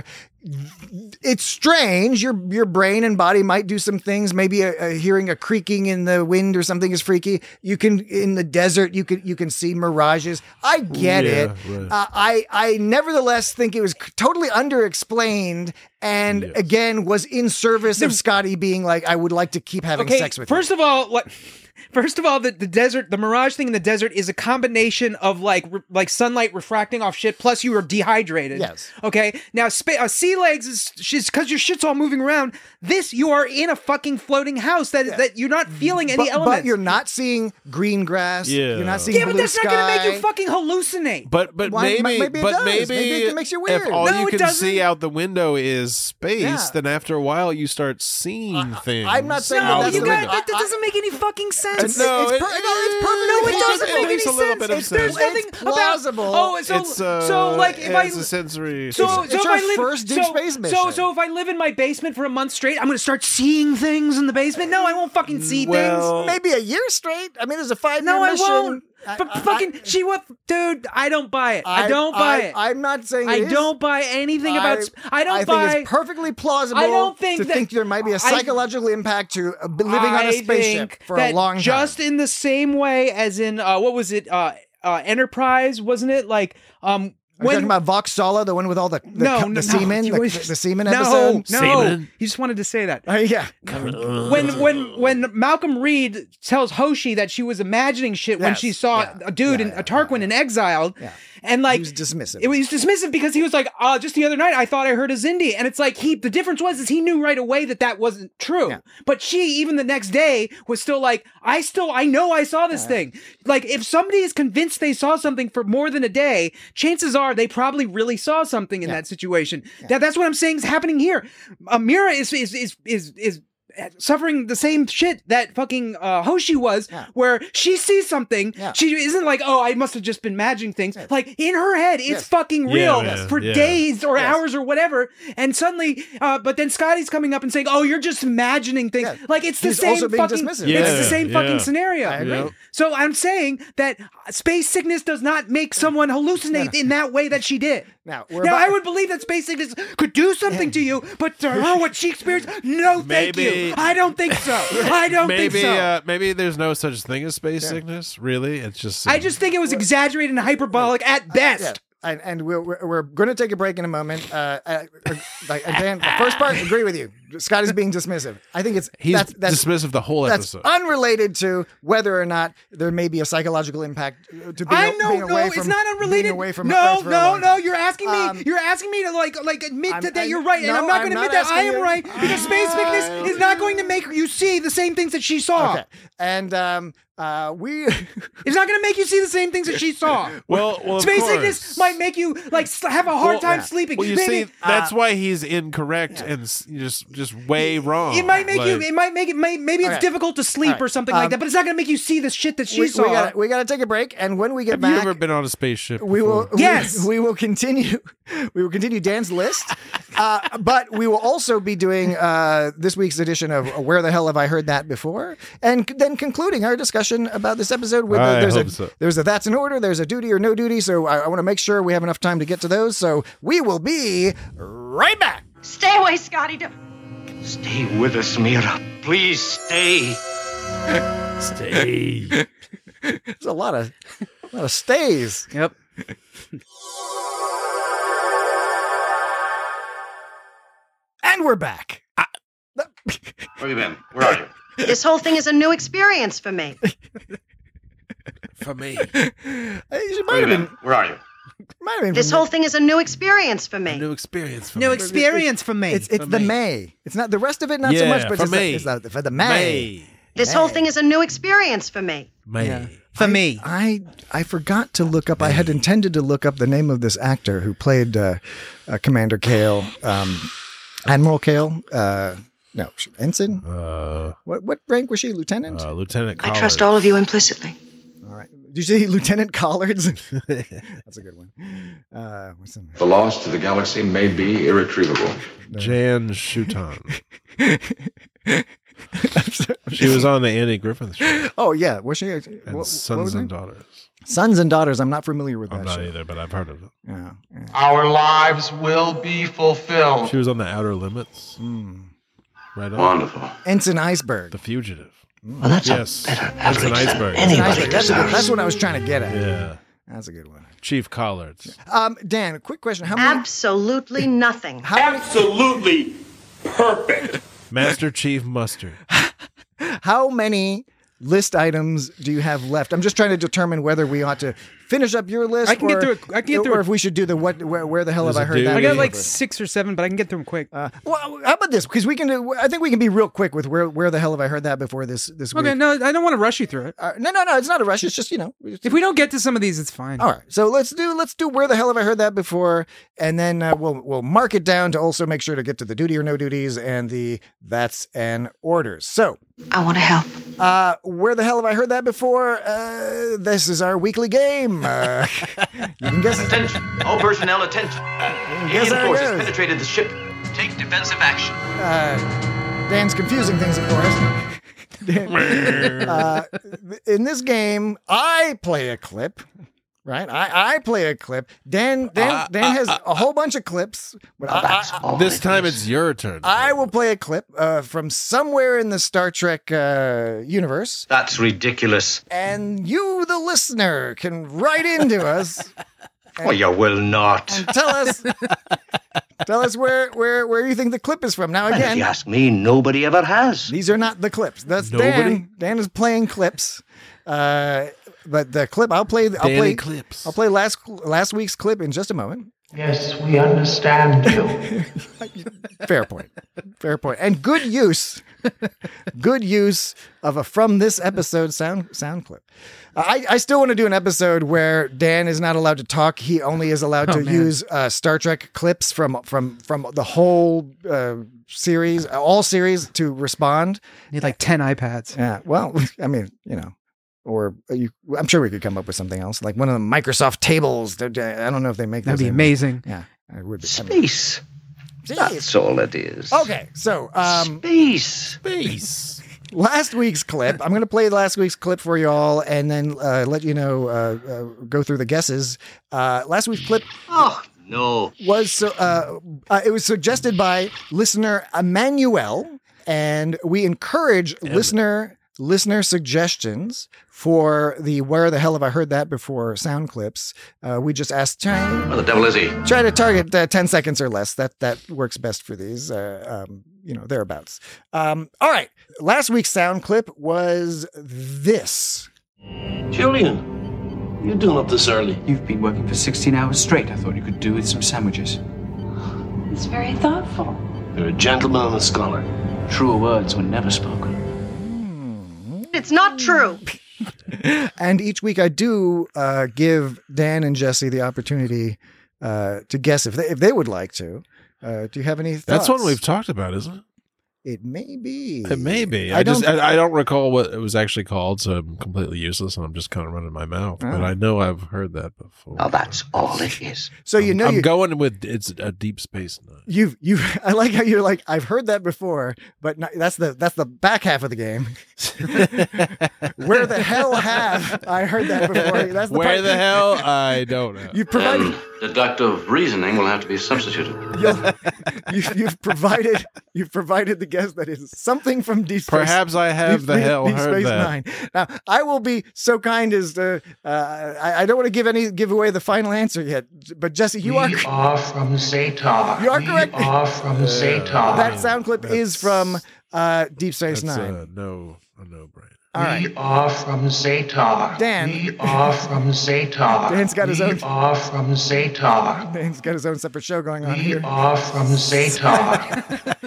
It's strange. Your your brain and body might do some things. Maybe a, a hearing a creaking in the wind or something is freaky. You can in the desert. You can you can see mirages. I get Yeah, it. right. Uh, I I nevertheless think it was c- totally underexplained, and Yes. again was in service of Scotty being like, I would like to keep having Okay, sex with first you. of all, what? First of all, the, the desert, the mirage thing in the desert is a combination of like re- like sunlight refracting off shit, plus you are dehydrated. Yes. Okay. Now, spa- uh, sea legs is because your shit's all moving around. This, you are in a fucking floating house that that you're not feeling any but, elements. but you're not seeing green grass. Yeah. You're not seeing yeah, but blue that's sky. not gonna make you fucking hallucinate. But but Why- maybe, maybe it but does. maybe, Maybe it makes you if weird. all No, you it can doesn't. see out the window is space, Yeah. then after a while you start seeing things. I'm not saying no, that that's you the got window. that, that I- doesn't make any fucking sense. It's, No, it's, it- per- no, it's perfectly No, it makes- doesn't it make makes any a little sense. bit of It's- There's sense. nothing It's about. plausible. Oh, so it's uh, so like if I it's a sensory. It's- so so it's if your I live first deep so, space so mission. so if I live in my basement for a month straight, I'm gonna start seeing things in the basement. No, I won't fucking see Well- things. maybe a year straight. I mean, there's a five year No, I mission. won't. I- But I- fucking, I- she what, dude? I don't buy it. I, don't buy I, it. I'm not saying I it is. don't buy anything about. I, sp- I don't I buy. think it's perfectly plausible. I don't think to that- think there might be a I- psychological impact to uh, living on a I spaceship think for a that long time. just in the same way as in uh, what was it? Uh, uh, Enterprise, wasn't it? Like um. Are you talking about Vox Sala, the one with all the the, No, co- no, the no, semen, you the, was- the semen no, episode? No, Semen? he just wanted to say that. Oh yeah. when when when Malcolm Reed tells Hoshi that she was imagining shit when Yes, she saw yeah, a dude yeah, in yeah, a Tarquin in Exiled, Yeah. and like He was dismissive. It was dismissive because he was like, uh, just the other night I thought I heard a Zindi, and it's like he. The difference was is he knew right away that that wasn't true, Yeah. but she even the next day was still like, I still I know I saw this thing. Like if somebody is convinced they saw something for more than a day, chances are they probably really saw something in that situation. That that's what I'm saying is happening here. Amira is is is is is. suffering the same shit that fucking uh, Hoshi was, Yeah. where she sees something, Yeah. she isn't like, oh, I must have just been imagining things. Like in her head, it's Yes. fucking Yeah, real man. for Yeah. days or Yes. hours or whatever, and suddenly, uh, but then Scotty's coming up and saying, oh, you're just imagining things. Yeah. Like it's the He's same also being fucking, dismissive. it's Yeah, the same yeah. fucking scenario. I agree. Yep. So I'm saying that space sickness does not make someone hallucinate in that way that she did. Now, we're now about- I would believe that space sickness could do something to you, but to her, what she experienced, no, thank Maybe- you. I don't think so. I don't Maybe think so. uh, maybe there's no such thing as space sickness. Really, it's just. I just think it was exaggerated and hyperbolic at best. Yeah. And, and we're, we're, we're going to take a break in a moment. Uh, uh, uh, like, again, the first part, agree with you. Scott is being dismissive. I think it's he's that's, that's, dismissive the whole that's episode. unrelated to whether or not there may be a psychological impact to being, I know, being no, away it's from not unrelated. being away from no, Earth for a no, long no. time. You're asking me. Um, you're asking me to like, like admit I'm- that, that I- you're right, and no, I'm not going I'm to admit not that I asking am you. right because space sickness is not going to make you see the same things that she saw. Okay. And um, uh, we. It's not going to make you see the same things that she saw. well, well, of Space course. sickness might make you like s- have a hard Well, time yeah. sleeping. Well, you Maybe, see, that's why he's incorrect and s- just just way wrong. it might make you. Like- It might make it. May, maybe it's Okay. difficult to sleep All right. or something Um, like that. But it's not going to make you see the shit that she we, saw. we gotta we gotta take a break, and when we get Have back, you ever been on a spaceship? we will before? we- Yes. we, will continue we will continue Dan's list, uh, but we will also be doing uh, this week's edition of Where the Hell Have I Heard That Before, and c- then concluding our discussion about this episode with I a, there's hope a so. there's a that's in order, there's a duty or no duty, so I, I want to make sure we have enough time to get to those. So we will be right back. Stay away, Scotty. Don't- Stay with us, Mira. Please stay. Stay. There's a lot of a lot of stays. Yep. And we're back. Where you been? Where are you? This whole thing is a new experience for me. For me. It Where might you have been? been. Where are you? Might have been This from whole thing is a new experience for A me. new experience for New me. experience for me. It's it's For the me. May. It's not the rest of it. Not so Yeah, much, but for it's, me. The, it's the, for the May. May. This whole thing is a new experience for me. May. Yeah. for me. I I forgot to look up. I had intended to look up the name of this actor who played uh, uh, Commander Kale, um, Admiral Kale. Uh, no, ensign. Uh, What what rank was she? Lieutenant. uh, Lieutenant I Collins. trust all of you implicitly. All right. Did you say Lieutenant Collards? That's a good one. Uh, what's the The loss to the galaxy may be irretrievable. Jan Shuton. She was on the Andy Griffith show. Oh yeah, was she? And what- what Sons was her and name? Daughters. Sons and Daughters. I'm not familiar with I'm that not show. either, but I've heard of it. Yeah, yeah. Our lives will be fulfilled. She was on the Outer Limits. Right on. Wonderful. Ensign Iceberg. The Fugitive. Well, that's Yes. a better That's an average than iceberg. anybody Iceberg. That's, deserves. that's what I was trying to get at. Yeah. That's a good one. Chief Collards. Um, Dan, quick question: How many? Absolutely nothing. How many? Absolutely perfect. Master Chief Mustard. How many list items do you have left? I'm just trying to determine whether we ought to finish up your list. I can get or, through it- I can get through Or it. if we should do the what? Where, where the hell There's have I a heard dude. that? I got Maybe. like six or seven, but I can get through them quick. Uh, well, how about this? Because we can do. I think we can be real quick with where where the hell have I heard that before this this Okay, week. no, I don't want to rush you through it. Uh, no, no, no. It's not a rush. It's just you know. we just- If we don't get to some of these, it's fine. All right, so let's do let's do where the hell have I heard that before, and then uh, we'll we'll mark it down to also make sure to get to the duty or no duties and the that's and orders. So I want to help. uh, where the hell have I heard that before? Uh, this is our weekly game. Uh, you can guess. Attention. All personnel, attention. Guess Alien how it forces goes. penetrated the ship. Take defensive action. Uh, Dan's confusing things, of course. Dan- uh, in this game, I play a clip. Right, I, I play a clip. Dan Dan Uh, Dan has uh, a whole bunch of clips, but I, I, This time it's your turn. I will play a clip uh, from somewhere in the Star Trek uh, universe, That's ridiculous. and you, the listener, can write into us and, Oh, you will not. and tell us, tell us where where where you think the clip is from. Now And if again, you ask me, nobody ever has. these are not the clips. That's Nobody? Dan. Dan is playing clips. Uh, but the clip I'll play. I'll Danny play clips. I'll play last last week's clip in just a moment. Yes, we understand you. Fair point. Fair point. And good use. Good use of a from this episode sound sound clip. I, I still want to do an episode where Dan is not allowed to talk. He only is allowed Oh, to man. use uh, Star Trek clips from from from the whole uh, series, all series to respond. Need like ten iPads. Yeah. Well, I mean, you know. Or you, I'm sure we could come up with something else, like one of the Microsoft tables. I don't know if they make That'd those be anymore. amazing. Yeah, it would be. I mean, Space. That's all it is. okay, so um, Space. Space. last week's clip. I'm going to play last week's clip for you all, and then uh, let you know. Uh, uh, go through the guesses. Uh, last week's clip Oh, no. was so. Uh, uh, it was suggested by listener Emmanuel, and we encourage listener listener suggestions for the "Where the hell have I heard that before?" sound clips. Uh, we just asked try, Where the devil is he? try to target uh, ten seconds or less. That that works best for these. Uh, um, you know, thereabouts. Um, all right. Last week's sound clip was this. Julian, you doing up this early? You've been working for sixteen hours straight. I thought you could do with some sandwiches. It's very thoughtful. You're a gentleman and a scholar. Truer words were never spoken. It's not true. And each week I do uh, give Dan and Jesse the opportunity uh, to guess if they, if they would like to. Uh, do you have any thoughts? That's one we've talked about, isn't it? It may be. It may be. I I, just don't- I, I don't recall what it was actually called, so I'm completely useless, and I'm just kind of running my mouth. But Oh. I know I've heard that before. Oh, that's all it is. So you know I'm you, going with it's a deep space nine. you've you. I like how you're like I've heard that before, but not, that's the that's the back half of the game. Where the hell have I heard that before? That's the Where part- the hell? I don't know. You provided. And deductive reasoning will have to be substituted. You'll- you've, you've provided you've provided the guess that is something from Deep Space. Perhaps I have Deep, the hell Deep heard Space that. Nine. Now I will be so kind as to uh, I, I don't want to give any give away the final answer yet, but Jesse, you we are are from Zatar. You are we correct. are from Zatar. that sound clip is from uh, Deep Space That's Nine. uh, no, a no brainer. All right. We are from Zatar. Dan. We are from Zatar. Dan's got his we own- We are from Zatar. Dan's got his own separate show going on We here. are from Zatar.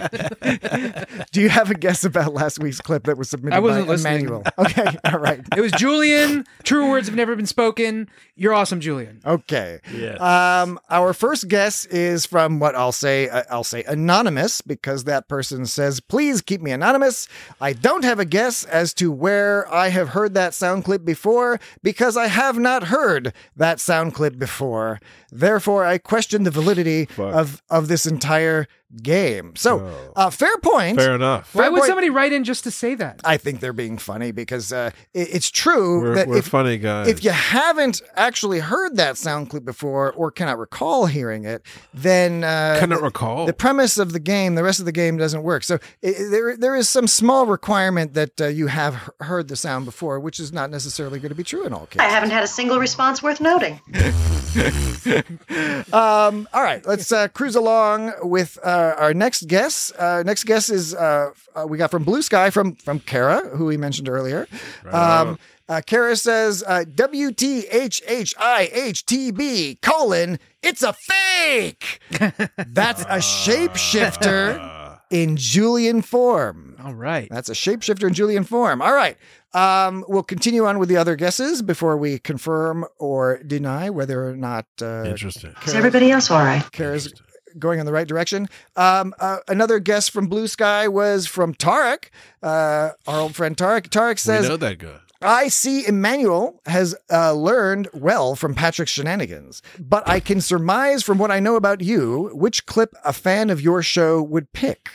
Do you have a guess about last week's clip that was submitted I wasn't by listening. Emmanuel? Okay, all right. It was Julian. True words have never been spoken. You're awesome, Julian. Okay. Yes. Um, our first guess is from what I'll say. Uh, I'll say anonymous because that person says, "Please keep me anonymous." I don't have a guess as to where I have heard that sound clip before because I have not heard that sound clip before. Therefore, I question the validity Fuck. of of this entire game. So, Oh. uh, fair point. Fair enough. Why Fair would point. somebody write in just to say that? I think they're being funny because uh, it, it's true We're, that we're if, funny guys. if you haven't actually heard that sound clip before or cannot recall hearing it, then uh, cannot the, recall. the premise of the game, the rest of the game doesn't work. So it, there, there is some small requirement that uh, you have he- heard the sound before, which is not necessarily going to be true in all I cases. haven't had a single response worth noting. Um, all right, let's uh, cruise along with uh, our next guest. Uh, next guest is uh, uh, we got from Blue Sky from from Kara, who we mentioned earlier. Um, uh, Kara says uh, W T H H I H T B colon. It's a fake. That's a shapeshifter in Julian form. All right. That's a shapeshifter in Julian form. All right. Um, we'll continue on with the other guesses before we confirm or deny whether or not uh, Interesting. Is everybody else all right? Kara's going in the right direction. Um, uh, another guess from Blue Sky was from Tarek, uh, our old friend Tarek. Tarek says, we know that guy. I see Emmanuel has uh, learned well from Patrick's shenanigans, but I can surmise from what I know about you which clip a fan of your show would pick.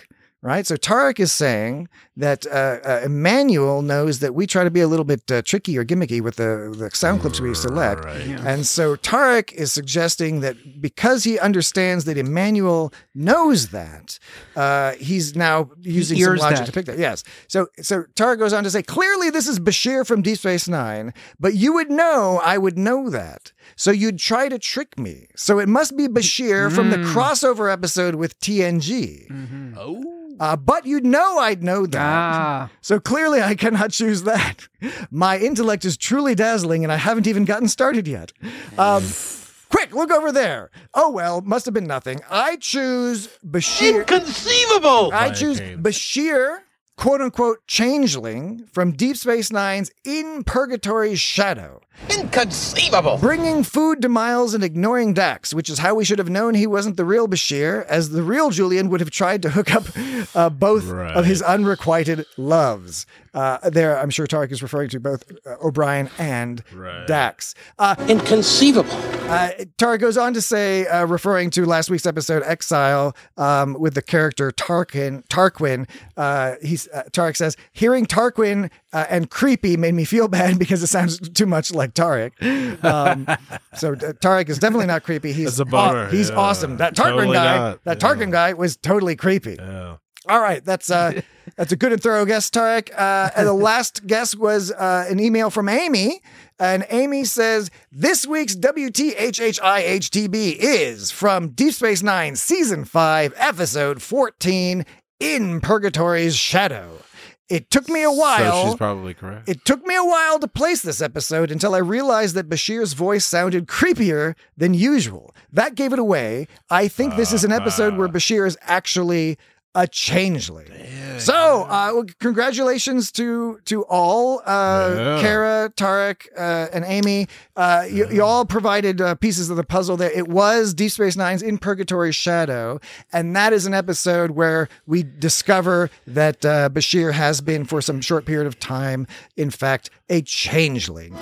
right? So Tarek is saying that uh, uh, Emmanuel knows that we try to be a little bit uh, tricky or gimmicky with the, the sound clips we select. Right. Yeah. And so Tarek is suggesting that because he understands that Emmanuel knows that, uh, he's now using some ears logic that. to pick that. Yes. So so Tarek goes on to say, clearly this is Bashir from Deep Space Nine, but you would know I would know that. So you'd try to trick me. So it must be Bashir from the crossover episode with T N G. Mm-hmm. Oh. Uh, but you'd know I'd know that. Ah. So clearly I cannot choose that. My intellect is truly dazzling and I haven't even gotten started yet. Um, quick, look over there. Oh, well, must have been nothing. I choose Bashir. Inconceivable! I choose Bashir, quote unquote, changeling from Deep Space Nine's In Purgatory's Shadow. Inconceivable! Bringing food to Miles and ignoring Dax, which is how we should have known he wasn't the real Bashir, as the real Julian would have tried to hook up uh, both Right. of his unrequited loves. Uh, there, I'm sure Tarek is referring to both uh, O'Brien and Right. Dax. Uh, Inconceivable! uh, Tarek goes on to say, uh, referring to last week's episode, Exile, um, with the character Tarkin, Tarquin, uh, he's, uh, Tarek says, hearing Tarquin uh, and creepy made me feel bad because it sounds too much like Tarek. Um, so uh, Tarek is definitely not creepy. He's That's a bummer, aw- he's yeah. awesome. That Tarquin Totally guy, not, that yeah. Tarquin guy was totally creepy. Yeah. All right, that's uh, that's a good and thorough guess, Tarek. Uh, and the last guess was uh, an email from Amy, and Amy says this week's W T H H I H T B is from Deep Space Nine, Season Five, Episode Fourteen, In Purgatory's Shadow. It took me a while. So she's probably correct. It took me a while to place this episode until I realized that Bashir's voice sounded creepier than usual. That gave it away. I think this is an episode where Bashir is actually a changeling. So, uh, well, congratulations to to all, uh, Yeah. Kara, Tarek, uh, and Amy. Uh, you, you all provided uh, pieces of the puzzle there. It was Deep Space Nine's In Purgatory's Shadow, and that is an episode where we discover that uh, Bashir has been, for some short period of time, in fact, a changeling.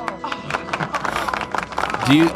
Do you?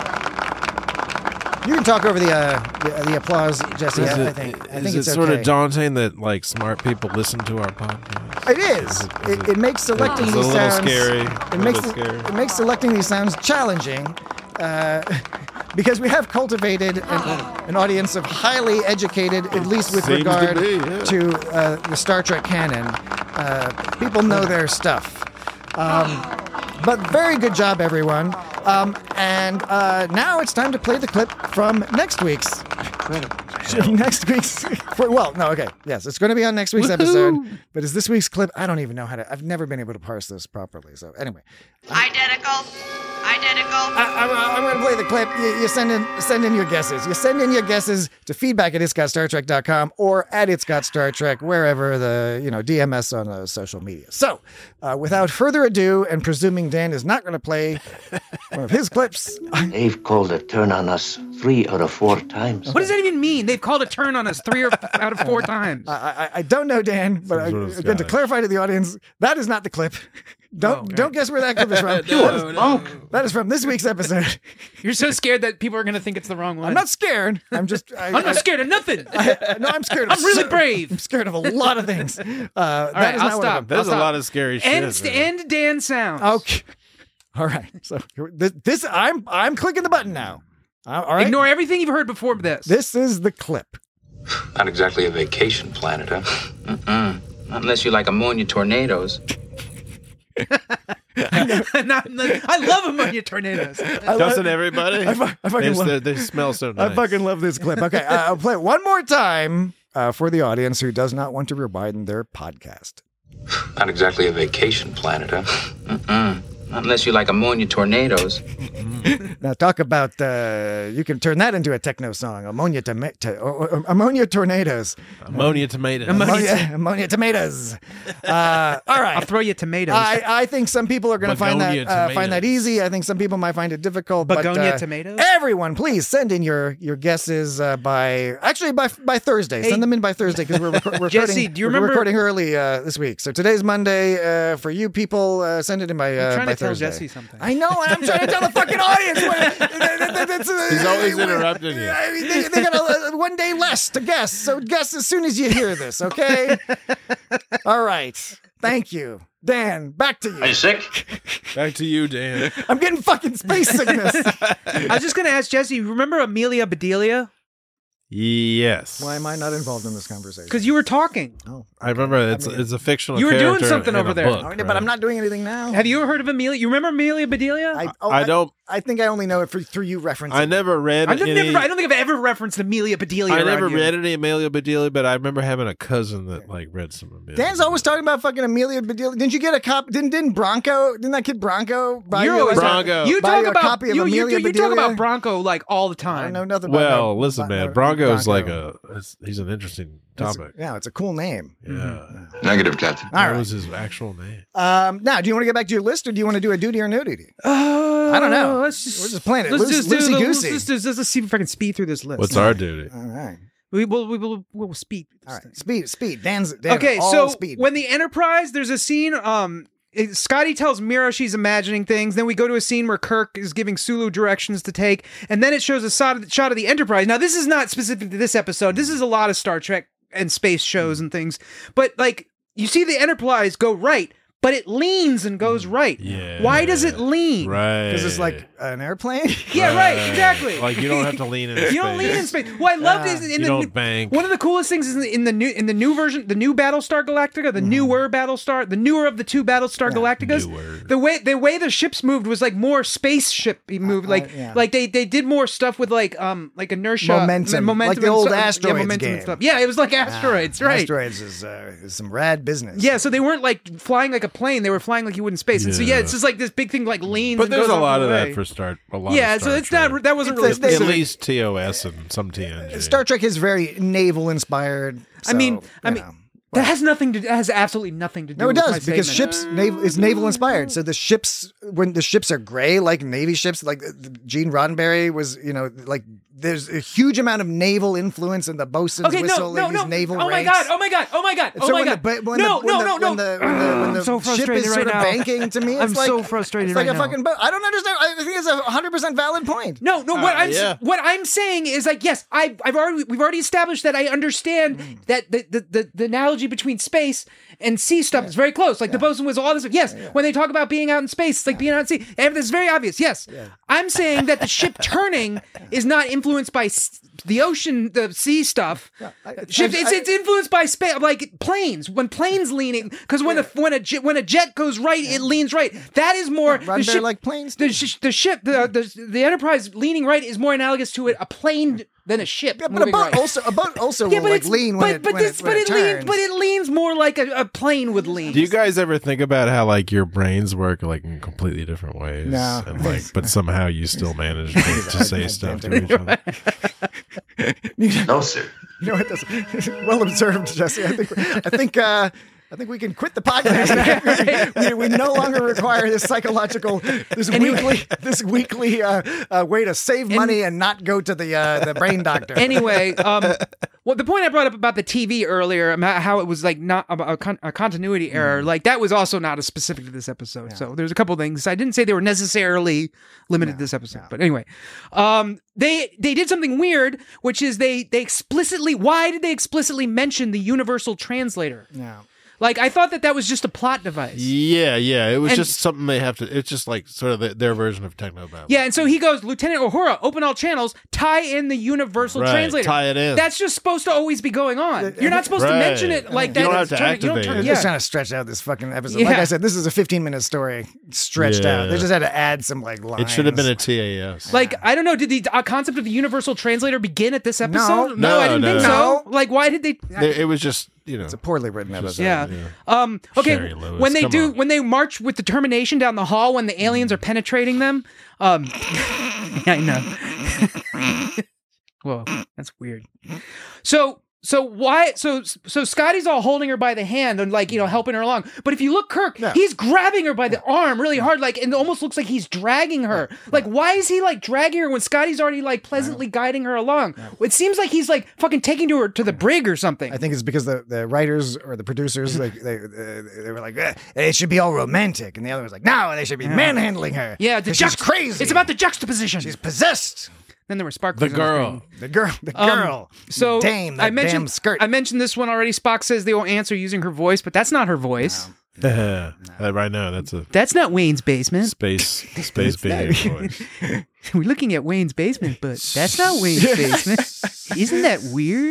You can talk over the uh, the, the applause, Jesse. Is I, it, I think. I is think it it's sort okay. of daunting that like smart people listen to our podcast? It is. It, it makes selecting It's a these little sounds scary. It A makes little scary. it makes selecting these sounds challenging, uh, because we have cultivated an, an audience of highly educated, at least with Seems to regard be, yeah. to uh, the Star Trek canon. Uh, people know their stuff. Um, but very good job, everyone. Um, and uh, now it's time to play the clip from next week's. Next week's. Well, no, okay. Yes, it's going to be on next week's episode. But is this week's clip? I don't even know how to. I've never been able to parse this properly. So anyway, Identical. Identical. I, I'm, I'm going to play the clip. You, you send in send in your guesses. You send in your guesses to feedback at it's got star trek dot com or at it's got star trek, wherever the, you know, D M S on uh, social media. So uh, without further ado, and presuming Dan is not going to play one of his clips. They've called a turn on us three out of four times. What does that even mean? They've called a turn on us three or out of four times. I, I, I don't know, Dan, but I, again, to clarify to the audience, that is not the clip. Don't Oh, okay. don't guess where that clip is from. No, that, is, no. that is from this week's episode. You're so scared that people are going to think it's the wrong one. I'm not scared. I'm just. I, I'm not I, scared of nothing. I, no, I'm scared. Of I'm really so- brave. I'm scared of a lot of things. Uh, that right, is I'll not one of stop. them. There's I'll a stop. lot of scary shit. End, man. end Dan sounds. Okay. All right. So this, this I'm I'm clicking the button now. Uh, all right. Ignore everything you've heard before this. This is the clip. Not exactly a vacation planet, huh? Mm-mm. Not unless you like ammonia tornadoes. Not- I love ammonia tornadoes. I Doesn't love- everybody? I, fu- I fucking They- love. they smell so nice. I fucking love this clip. Okay, uh, I'll play it one more time uh, for the audience who does not want to rewind their podcast. Not exactly a vacation planet, huh? Mm-mm. Not unless you like ammonia tornadoes. Now talk about uh, you can turn that into a techno song. Ammonia to, to uh, ammonia tornadoes. Ammonia tomatoes. Ammonia, ammonia tomatoes. Uh, all right. I'll throw you tomatoes. I, I think some people are going to find that Begonia uh, find that tomatoes. easy. I think some people might find it difficult. Begonia but, uh, tomatoes? Everyone, please send in your your guesses uh, by actually by by Thursday. Hey, send them in by Thursday because we're, reco- we're Jesse, recording. do you we're remember- recording early uh, this week? So today's Monday uh, for you people. Uh, send it in by uh, I'm trying by to tell Thursday. Jesse something. I know. I'm trying to tell the fucking audience. audience. That's, uh, He's always interrupting you. I mean, they, they got a, uh, one day less to guess, so guess as soon as you hear this, okay? All right. Thank you. Dan, back to you. Are you sick? Back to you, Dan. I'm getting fucking space sickness. I was just going to ask Jesse, remember Amelia Bedelia? Yes. Why am I not involved in this conversation? Because you were talking. Oh, I remember it's it's a fictional. You were doing character something in over a there. book, Oh, right? but I'm not doing anything now. Have you ever heard of Amelia? You remember Amelia Bedelia? I, oh, I don't. I think I only know it for, through you referencing. I never read. I've any, never, I don't think I've ever referenced Amelia Bedelia. I around never you. read any Amelia Bedelia, but I remember having a cousin that like read some Amelia. Dan's always talking about fucking Amelia Bedelia. Didn't you get a copy? Didn't didn't Bronco? Didn't that kid Bronco buy You're you, always like, Bronco. You buy talk you a about copy of you, you, Amelia you, you talk Bedelia? about Bronco like all the I time. don't know nothing about. Well, no, listen, no, man. no, Bronco's Bronco. like a. It's, he's an interesting It's- topic. yeah, it's a cool name. Yeah. Negative, Captain. All That right. was his actual name. Um, now, do you want to get back to your list, or do you want to do a duty or no duty? Uh, I don't know. Let's just, We're just playing it. Let's Loose- just do the- let's loosey-goosey. just, let's just see if I can speed through this list. What's our duty? All right. We will. We will. We will speed. All right. Speed. Speed. Dan's. Dan, Okay, all so speed. when the Enterprise, there's a scene. Um, it- Scotty tells Mira she's imagining things. Then we go to a scene where Kirk is giving Sulu directions to take, and then it shows a shot of, shot of the Enterprise. Now, this is not specific to this episode. This is a lot of Star Trek and space shows and things. But like, you see the Enterprise go right, but it leans and goes right. Yeah. Why does it lean? Right. because it's like an airplane. Yeah, right. Exactly. Like you don't have to lean in. You don't lean in space. What I loved Yeah. is in You the don't new- bank. one of the coolest things is in the, in the new in the new version, the new Battlestar Galactica, the newer Battlestar, the newer of the two Battlestar Galacticas. Newer. The way the way the ships moved was like more spaceship moved. Like yeah. like they they did more stuff with like um like inertia, Momentum. m- momentum, Like the and old stuff. Asteroids yeah, momentum game. and stuff. Yeah, it was like asteroids, right? Asteroids is, uh, is some rad business. Yeah, so they weren't like flying like a plane; they were flying like you would in space. And so yeah, Yeah. it's just like this big thing like leans. But and there's goes a off lot the of way. that for Star. A lot Yeah, of so Star it's Trek. not that wasn't It's really a- they- At specific. least T O S and some T N G. Star Trek is very naval inspired. I mean, so, I you mean. know. That has nothing to. That has absolutely nothing to do. No, it with my does because statement. ships naval is naval inspired. So the ships, when the ships are gray, like Navy ships, like the- Gene Roddenberry was, you know, like there's a huge amount of naval influence in the bosun's Okay, whistle, no, no, like these no. naval Oh my ranks. god! Oh my god! Oh my god! And Oh so my when god! The, when no, the, when no, the, no, no, when the, when the, when the I'm so ship frustrated is sort right of now. banking to me, it's I'm like, so frustrated it's like right a now. fucking boat. I don't understand. I think it's a hundred percent valid point. No, no. What Uh, I'm yeah. what I'm saying is like yes, I I've already we've already established that I understand Mm. that the, the the the analogy between space and sea stuff is very close. Like the bosun whistle, all this. Yes, when they talk about being out in space, it's like being out at sea. And it's very obvious. Yes, I'm saying that the ship turning is not influenced by s- the ocean, the sea stuff. Ships, I- it's it's influenced by space, like planes. When planes leaning, because when a when a jet, when a jet goes right, it leans right. That is more Run the there ship, like planes. the, sh- the ship, the, the the Enterprise leaning right is more analogous to a, a plane than a ship. Yeah, but a moving boat right. also a boat also Yeah, will but like it's lean but, when it but when this it, when but it it, leans turns. but it leans more like a, a plane would lean. Do you guys ever think about how like your brains work like in completely different ways? No. And like, but somehow you still manage to, to say stuff to each other. No, sir. You know what? That's well observed, Jesse. I think I think uh, I think we can quit the podcast. we, we no longer require this psychological, this weekly, this weekly uh, uh, way to save money and not go to the uh, the brain doctor. Anyway, um, well, the point I brought up about the T V earlier, about how it was like not about a, con- a continuity error, like that was also not as specific to this episode. So there's a couple things I didn't say they were necessarily limited to this episode, but anyway, um, they they did something weird, which is they they explicitly why did they explicitly mention the universal translator? Yeah. Like I thought that that was just a plot device. Yeah, yeah. It was And- just something they have to. It's just like sort of the, their version of Technobabble. Yeah, and so he goes, Lieutenant Uhura, open all channels, tie in the universal Right, translator. tie it in. That's just supposed to always be going on. You're not supposed to Right. mention it like You that. don't have It's to turn- you don't activate turn- it. They're just yeah. trying to stretch out this fucking episode. Yeah. Like I said, this is a fifteen minute story stretched Yeah. out. They just had to add some like lines. It should have been a T A S. Like, I don't know, did the uh, concept of the universal translator begin at this episode? No. I didn't No, think no. so. Like, why did they... It, it was just, you know. It's a poorly written episode. Yeah. Um, okay. Sherry Lewis, When they come do, on. when they march with determination down the hall, when the aliens are penetrating them, um, I know. Whoa, that's weird. So So why? So so Scotty's all holding her by the hand and like you know helping her along. But if you look, Kirk, Yeah. he's grabbing her by the arm really hard, like and it almost looks like he's dragging her. Like why is he like dragging her when Scotty's already like pleasantly guiding her along? It seems like he's like fucking taking to her to the brig or something. I think it's because the, the writers or the producers like they they, they were like eh, it should be all romantic, and the other was like no, they should be manhandling her. Yeah, the 'Cause she's juxt- crazy. It's about the juxtaposition. She's possessed. Then there were sparklers. The on girl. screen. The girl. The Um, girl. so Dame, that I mentioned damn skirt. I mentioned this one already. Spock says they won't answer using her voice, but that's not her voice. Uh, right now, that's a That's not Wayne's basement. space space baby voice. We're looking at Wayne's basement, but that's not Wayne's basement. Isn't that weird?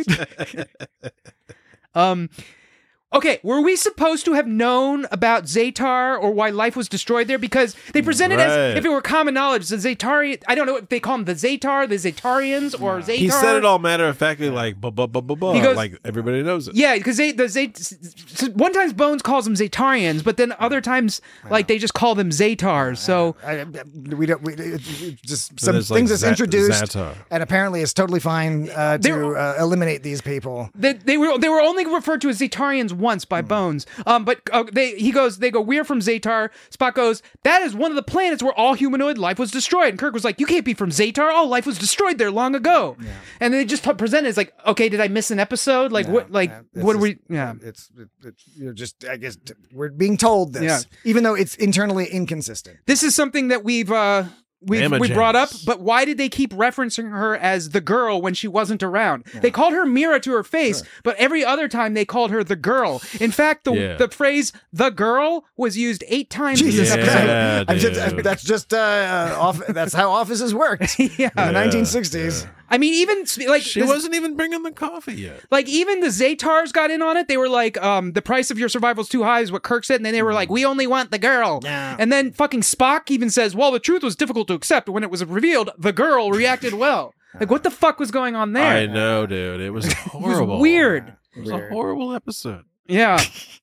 um, okay, were we supposed to have known about Zatar or why life was destroyed there? Because they presented Right. as if it were common knowledge. The Zatari, I don't know if they call them the Zatar, the Zatarians, or Zatar. He said it all matter of factly, like blah blah blah blah blah. He goes- like everybody knows it. Yeah, because they the Zat. One times Bones calls them Zatarians, but then other times like they just call them Zatars. So I, I- we don't. We, it, it just some there's, things like, that's Zat- introduced, Zatar. and apparently it's totally fine uh, They to were- uh, eliminate these people. They, they were they were only referred to as Zatarians once by Bones. Um, but uh, they he goes they go we're from Zatar. Spock goes that is one of the planets where all humanoid life was destroyed. And Kirk was like you can't be from Zatar. All life was destroyed there long ago. And they just presented as like okay did I miss an episode? Like what like It's what are we? just- Yeah. It's, it, it's you're just I guess t- we're being told this, Yeah. even though it's internally inconsistent. This is something that we've uh we've Emma we brought up, James. but why did they keep referencing her as the girl when she wasn't around? They called her Mira to her face, but every other time they called her the girl. In fact, the Yeah. the phrase "the girl" was used eight times in this Yeah, episode. I'm just, dude. that's just uh, off, that's how offices worked Yeah. in the nineteen sixties. I mean, even sp- like She this- wasn't even bringing the coffee yet. like even the Zatars got in on it. They were like, um, "The price of your survival's too high," is what Kirk said, and then they were like, "We only want the girl." Yeah. And then fucking Spock even says, "Well, the truth was difficult to accept. When it was revealed, the girl reacted well." Like, what the fuck was going on there? I know, dude. It was horrible. weird. It was a horrible episode. Yeah.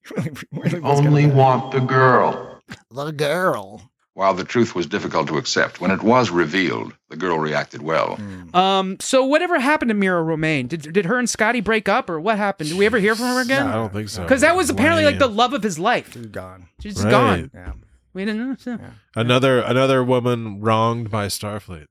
Only want the girl. The girl. While the truth was difficult to accept, when it was revealed, the girl reacted well. Um. So whatever happened to Mira Romaine? Did did her and Scotty break up, or what happened? Did we ever hear from her again? I don't think so. Because that was apparently like the Lame. love of his life. She's gone. She's Right. gone. Yeah. We didn't know. So. Another another woman wronged by Starfleet.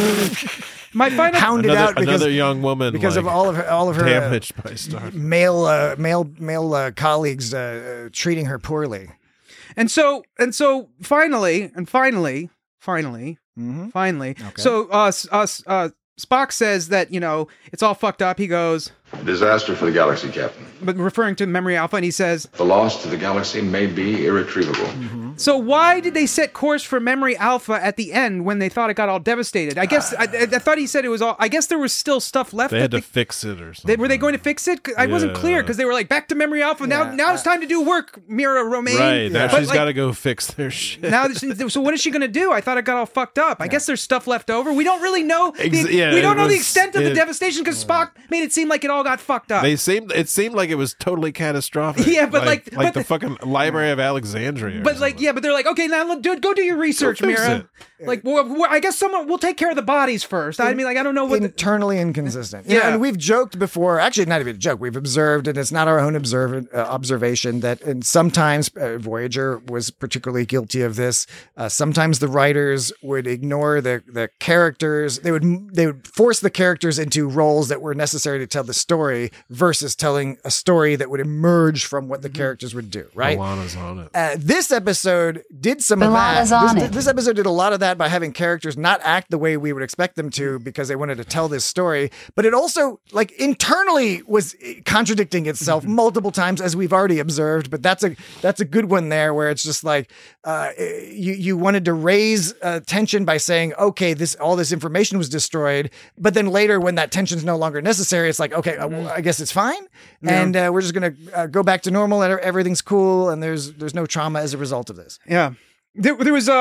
My final. Hounded another, out because, another young woman because like, of all of her all of her uh, damaged by Starfleet. male uh, male male uh, colleagues uh, uh, treating her poorly. And so and so finally and finally finally Mm-hmm. finally. So uh, s- uh, s- uh Spock says that you know it's all fucked up. He goes, Disaster for the galaxy, Captain. but referring to Memory Alpha, and he says, The loss to the galaxy may be irretrievable. so why did they set course for Memory Alpha at the end when they thought it got all devastated? I guess I, I, I thought he said it was all. I guess there was still stuff left. They that had to they, fix it or something. they, were they going to fix it? I wasn't Yeah. clear because they were like back to Memory Alpha. Now, Yeah. now it's time to do work, Mira Romaine. Right. Now But, she's like, got to go fix their shit. Now, so what is she going to do? I thought it got all fucked up. I guess there's stuff left over. We don't really know. The, Ex- yeah, we don't it know the was- extent of the it- devastation because Spock made it seem like it all got fucked up. They seemed. It seemed like it was totally catastrophic. Yeah, but like- like but the, the- fucking Library of Alexandria. or But like, something. yeah, but they're like, okay, now look, dude, go do your research, fix Mira. it. Like, well, well, I guess someone will take care of the bodies first. I mean, like, I don't know what. the- Internally inconsistent. Yeah, Yeah. and we've joked before. Actually, not even a joke. We've observed, and it's not our own observ- uh, observation that, and sometimes uh, Voyager was particularly guilty of this. Uh, sometimes the writers would ignore the the characters. They would they would force the characters into roles that were necessary to tell the story versus telling a story that would emerge from what the characters would do. Right. Alana's on it. Uh, this episode did some Alana's of on that. This, it. this episode did a lot of that by having characters not act the way we would expect them to because they wanted to tell this story. But it also, like, internally was contradicting itself multiple times, as we've already observed. But that's a that's a good one there, where it's just like uh, you you wanted to raise uh, tension by saying, okay, this all this information was destroyed, but then later when that tension is no longer necessary, it's like, okay, uh, well, I guess it's fine, Yeah. and uh, we're just gonna uh, go back to normal, and everything's cool, and there's there's no trauma as a result of this. Yeah. There, there was um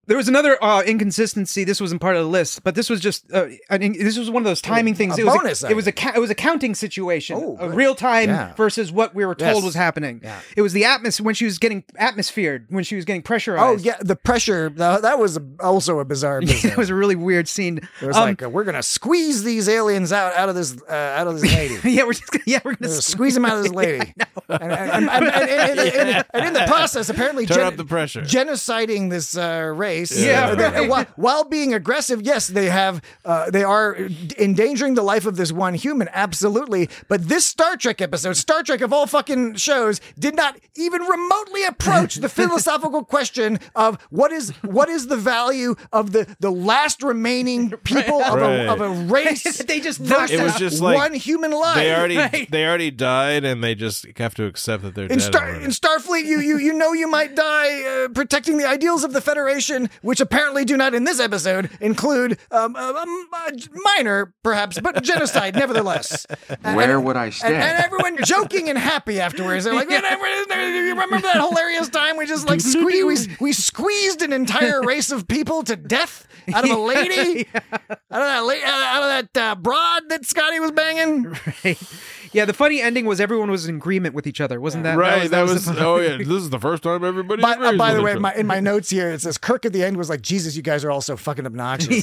There was another uh, inconsistency. This wasn't part of the list, but this was just uh, I mean, this was one of those timing things. A it was bonus a, it was a ca- it was a counting situation, Oh, a good. real time Yeah. versus what we were told Yes. was happening. Yeah. It was the atmosphere when she was getting atmosphered, when she was getting Oh pressurized. yeah, the pressure. That, that was also a bizarre. Business. It was a really weird scene. It was Um, like uh, we're gonna squeeze these aliens out out of this uh, out of this lady. yeah, we're just gonna, yeah we're gonna We're gonna squeeze them out of this lady. and, and, and, and, and, and, and, and in the process, apparently, Turn gen- up the pressure. genociding this uh, race. Yeah, uh, they- right. while, while being aggressive, yes, they have. Uh, they are endangering the life of this one human, absolutely. But this Star Trek episode, Star Trek of all fucking shows, did not even remotely approach the philosophical question of what is what is the value of the the last remaining people of, Right. a, of a race. They just versus It was just like one human life. They already Right. they already died, and they just have to accept that they're In, dead. Star, already. in Starfleet, you, you you know you might die uh, protecting the ideals of the Federation, which apparently do not in this episode include um, um, um, uh, minor, perhaps, but genocide nevertheless. Where And- would I And, stay? and everyone joking and happy afterwards. They're like, you remember that hilarious time we just like sque- we, we squeezed an entire race of people to death out of a lady, out of that la- out of that uh, broad that Scotty was banging. Right. Yeah, the funny ending was everyone was in agreement with each other, wasn't that? right, that was, the- oh yeah, this is the first time everybody. By, uh, agrees by the with way, each my, other. in my notes here, it says Kirk at the end was like, Jesus, you guys are all so fucking obnoxious.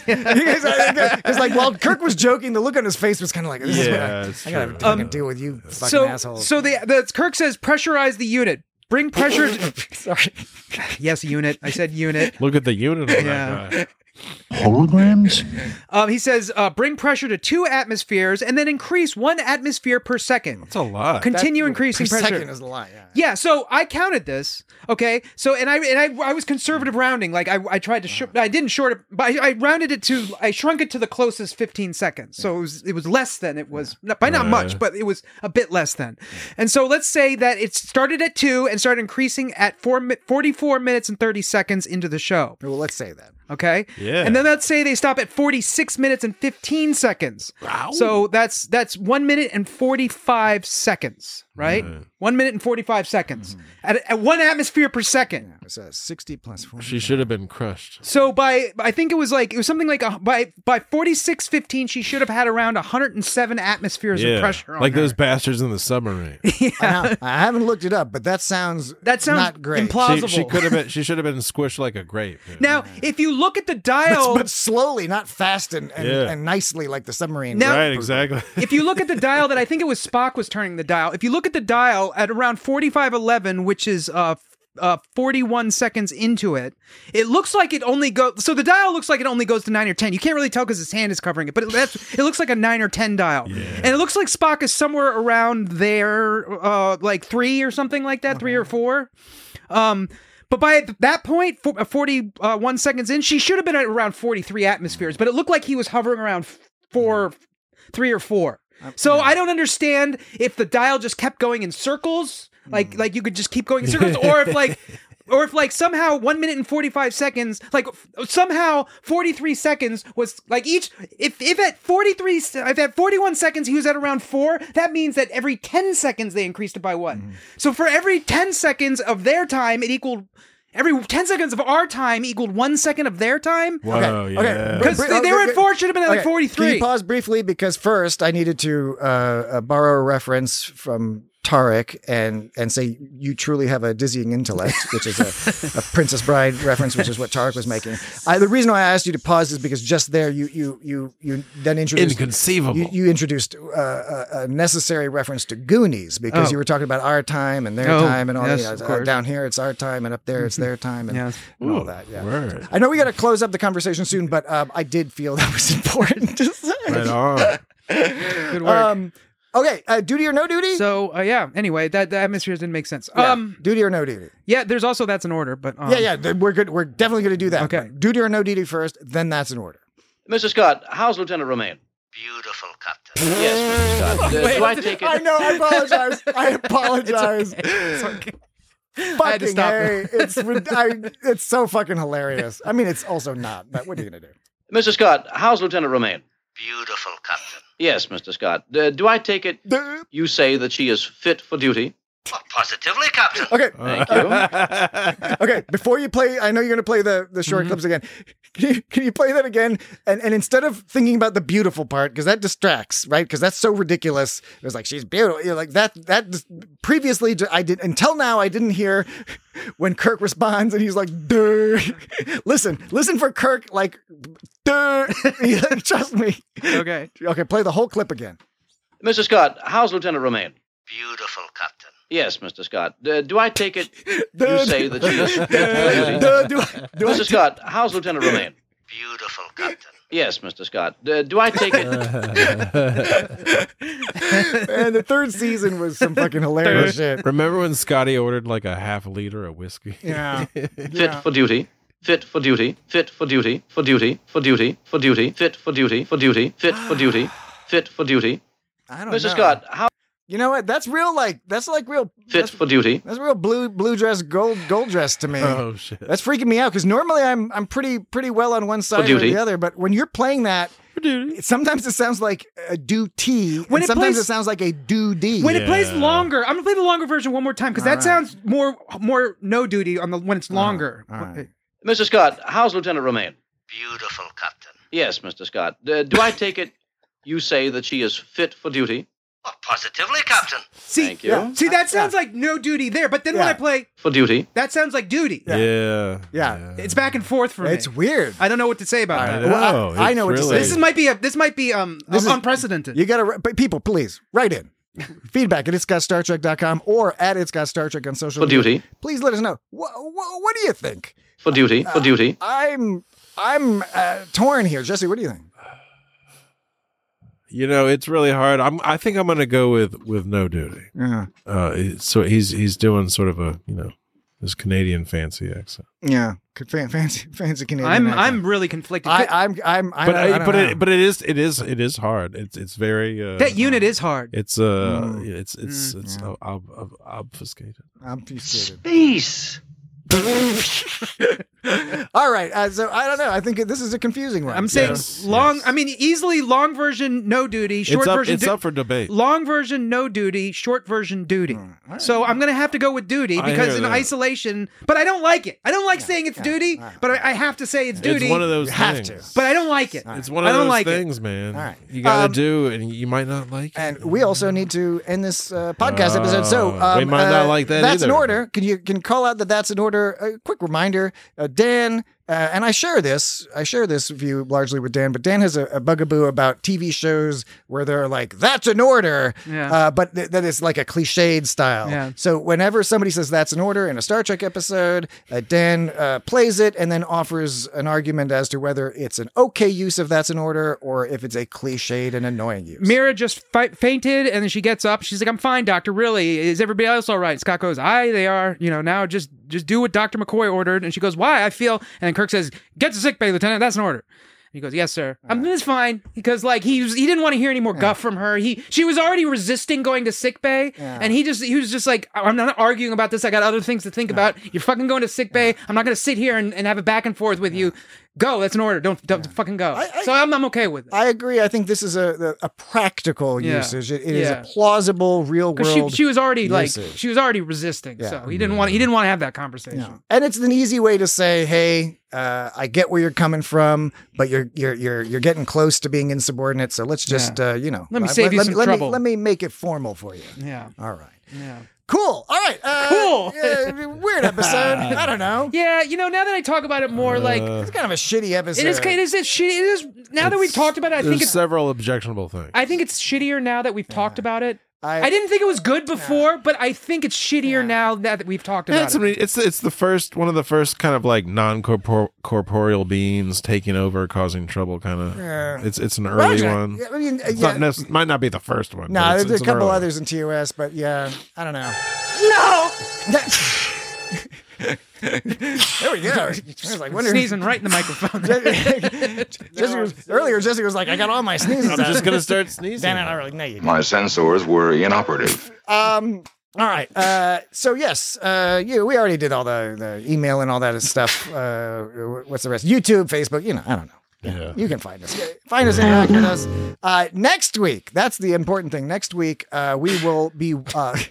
It's like, while Kirk was joking, the look on his face was kind of like, this is what Yeah, I, it's I gotta true. fucking Um, deal with you fucking so, assholes. so the, the Kirk says pressurize the unit. Bring pressure. Sorry. Yes, unit. I said unit. Look at the unit on Yeah. that guy. Holograms? Um, he says uh, bring pressure to two atmospheres and then increase one atmosphere per second. That's a lot. Continue That- increasing per pressure. second is a lot, yeah. Yeah, so I counted this. Okay, so and I and I, I was conservative rounding. Like I, I tried to, sh- I didn't short it, but I, I rounded it to, I shrunk it to the closest fifteen seconds. So it was it was less than it was not, by not Right. much, but it was a bit less than. And so let's say that it started at two and started increasing at four, mi- forty-four minutes and thirty seconds into the show. Well, let's say that. Okay. Yeah. And then let's say they stop at forty-six minutes and fifteen seconds. Wow. So that's that's one minute and forty-five seconds, right? Right. One minute and forty-five seconds at, at one atmosphere per second. It's uh, sixty plus four. She should have been crushed. So by I think it was like it was something like a, by by forty-six fifteen she should have had around one hundred seven atmospheres Yeah, of pressure on like her. those bastards in the submarine. I, I haven't looked it up, but that sounds That sounds not great. implausible. She, she could have been. She should have been squished like a grape. Now, if you look at the But, dial, but slowly, not fast and, and, Yeah. and nicely like the submarine. Now- right, exactly. if you look at the dial that I think it was Spock was turning the dial. If you look at the dial at around forty-five eleven, which is uh uh forty-one seconds into it, it looks like it only goes. So the dial looks like it only goes to nine or ten. You can't really tell because his hand is covering it, but it, that's, it looks like a nine or ten dial, and it looks like Spock is somewhere around there, uh, like three or something like that, three or four. Um. But by that point, for- uh, forty-one seconds in, she should have been at around forty-three atmospheres. But it looked like he was hovering around four, three or four. So I don't understand if the dial just kept going in circles, like like you could just keep going in circles, or if like, or if like somehow one minute and forty-five seconds, like f- somehow forty-three seconds was like each. If if at forty-three, if at forty-one seconds he was at around four, that means that every ten seconds they increased it by one. So for every ten seconds of their time, it equaled. Every ten seconds of our time equaled one second of their time. Whoa, Okay, yeah. okay. Because they, they were at four, should have been at like Okay, forty-three. Can you pause briefly? Because first, I needed to uh, uh, borrow a reference from Tarek and and say you truly have a dizzying intellect, which is a, a Princess Bride reference, which is what Tarek was making. I, the reason why I asked you to pause is because just there you you you you then introduced Inconceivable. You, you introduced uh, a, a necessary reference to Goonies because Oh. you were talking about our time and their Oh, time and all. yes, you know, of uh, course. down here it's our time and up there it's their time and, Yes. and all Ooh, that. Yeah. word. I know we got to close up the conversation soon, but um, I did feel that was important to say. Right on. Good work. Um, okay, uh, duty or no duty? So uh, yeah. Anyway, that the atmospheres didn't make sense. Yeah, Um. duty or no duty? Yeah. There's also that's an order, but um, yeah, yeah, th- we're good. We're definitely going to do that. Okay. Duty or no duty first, then that's an order. Mister Scott, how's Lieutenant Romaine? Beautiful, Captain. Yes, Mister Scott. Uh, Wait, do I take it? I know. I apologize. I apologize. It's okay. I had to Fucking stop. hey, it's rid- I, it's so fucking hilarious. I mean, it's also not. But what are you going to do? Mister Scott, how's Lieutenant Romaine? Beautiful, Captain. Yes, Mister Scott. Uh, do I take it you say that she is fit for duty? Positively, Captain. Okay. Thank you. Okay, before you play, I know you're going to play the, the short Mm-hmm. clips again. Can you, can you play that again? And and instead of thinking about the beautiful part, because that distracts, right? Because that's so ridiculous. It was like, she's beautiful. You're like, that, that just, previously, I did, until now, I didn't hear when Kirk responds and he's like, duh. Listen, listen for Kirk, like, duh. Trust me. Okay. Okay, play the whole clip again. Mister Scott, how's Lieutenant Romaine? Beautiful, Captain. Yes, Mister Scott. Uh, do I take it Duh, you say that she is... duh, duh, do I- do I Mister take- Scott, how's Lieutenant Romaine? Beautiful, Captain. Yes, Mister Scott. Uh, do I take it... And the third season was some fucking hilarious shit. Remember when Scotty ordered like a half liter of whiskey? Yeah. Fit for duty. Fit for duty. Fit for duty. For duty. For duty. For duty. Fit for duty. For duty. Fit for duty. Fit for duty. I don't Mister know. Scott, how... You know what? That's real, like, that's like real... Fit for duty. That's real blue blue dress, gold gold dress to me. Oh, shit. That's freaking me out, because normally I'm I'm pretty pretty well on one side or duty. the other, but when you're playing that, sometimes it sounds like a do-tee, When and it sometimes plays- it sounds like a do-dee. When it plays longer, I'm gonna play the longer version one more time because that All right. sounds more more no duty on the when it's longer. All right. Mister Scott, how's Lieutenant Romaine? Beautiful, Captain. Yes, Mister Scott. Uh, do I take it you say that she is fit for duty? Positively, Captain. See, Thank you. see, that sounds like no duty there, but then when Yeah. I play, For duty. that sounds like duty. Yeah. Yeah. It's back and forth for me. It's weird. I don't know what to say about I that. know. I- I know It's what to really- say. This is, might be a this might be um This is- unprecedented. You gotta, but people, please, write in. Feedback at it's got star trek dot com or at it's got star trek on social For media. duty. Please let us know. What, what, what do you think? For duty. For duty. I'm I'm uh, torn here. Jesse, what do you think? You know, it's really hard. I'm. I think I'm going to go with with no duty. Yeah. Uh, it- so he's he's doing sort of a you know this Canadian fancy accent. Yeah. Could fan- Fancy, fancy Canadian. I'm accent. I'm really conflicted. I, I'm, I'm, I But don't- I I, don't but know. it but it is it is it is hard. It's it's very uh, that unit is hard. It's uh Mm. it's it's it's ob- ob- ob- obfuscated. Obfuscated. Space. All right. Uh, so I don't know. I think this is a confusing one. I'm saying Yes, long. yes. I mean, easily long version no duty, short It's up version. it's du- up for debate. Long version no duty, short version duty. Mm, So I'm gonna have to go with duty I because hear in that. isolation. But I don't like it. I don't like saying it's duty, but I, I have to say it's duty. It's one of those You have things. to. but I don't like it. It's one I of don't those like it. things, man. All right. You gotta Um, do, and you might not like it. And we also need to end this uh, podcast episode. So Oh, um, we might not like that That's in either. order. Can you can call out that that's in order? A quick reminder, uh, Dan. Uh, and I share this. I share this view largely with Dan, but Dan has a, a bugaboo about T V shows where they're like, "That's an order," Yeah. uh, but th- that is like a cliched style. Yeah. So whenever somebody says "That's an order" in a Star Trek episode, uh, Dan uh, plays it and then offers an argument as to whether it's an okay use of "That's an order" or if it's a cliched and annoying use. Mira just fi- fainted, and then she gets up. She's like, "I'm fine, doctor. Really? Is everybody else all right?" Scott goes, "Aye, they are. You know, now just just do what Doctor McCoy ordered." And she goes, "Why? I feel." And then Kirk says, "Get to sick bay, Lieutenant. That's an order." And he goes, "Yes, sir." I mean, it's fine because like he was, he didn't want to hear any more guff from her. He she was already resisting going to sick bay, Yeah. and he just he was just like, "I'm not arguing about this. I got other things to think about. You're fucking going to sick bay. I'm not going to sit here and, and have a back and forth with you. Go. That's an order. Don't don't fucking go." I- I- so I'm I'm okay with it. I agree. I think this is a a, a practical Yeah. usage. It, it is Yeah. a plausible, real Because world. she, she was already like usage. she was already resisting, Yeah. so he didn't want he didn't want to have that conversation. Yeah. And it's an easy way to say, "Hey, uh, I get where you're coming from, but you're you're you're you're getting close to being insubordinate. So let's just uh, you know, Let me save you let, some let trouble." Me, let me make it formal for you. Yeah, All right. yeah, Cool. All right. Uh, Cool. uh, weird episode. I don't know. yeah. You know, now that I talk about it more, like It's kind of a shitty episode. it is. It is. It shitty. It is. Now that we've talked about it, I There's think it's. several objectionable things. I think it's shittier now that we've talked about it. I, I didn't think it was good before, but I think it's shittier now that we've talked Yeah, about it's, it. I mean, it's it's the first one of the first kind of like non corporeal beings taking over, causing trouble. Kind of. Yeah. It's it's an Well, early actually, one. I mean, uh, It's yeah. not necess- might not be the first one. No, but it's, there's it's a an couple early others in T O S, but yeah, I don't know. No! There we go. I was like, wonder- Sneezing right in the microphone. Jesse was, earlier, Jesse was like, "I got all my sneezes I'm out." just gonna start sneezing. Dan and I were like, "No, you My sensors were inoperative. Um. All right. Uh. So yes. Uh. You. We already did all the the email and all that stuff. Uh. What's the rest? YouTube, Facebook. You know. I don't know. Yeah. You can find us. Find us, interact with us. Uh. Next week. That's the important thing. Next week. Uh. We will be. Uh.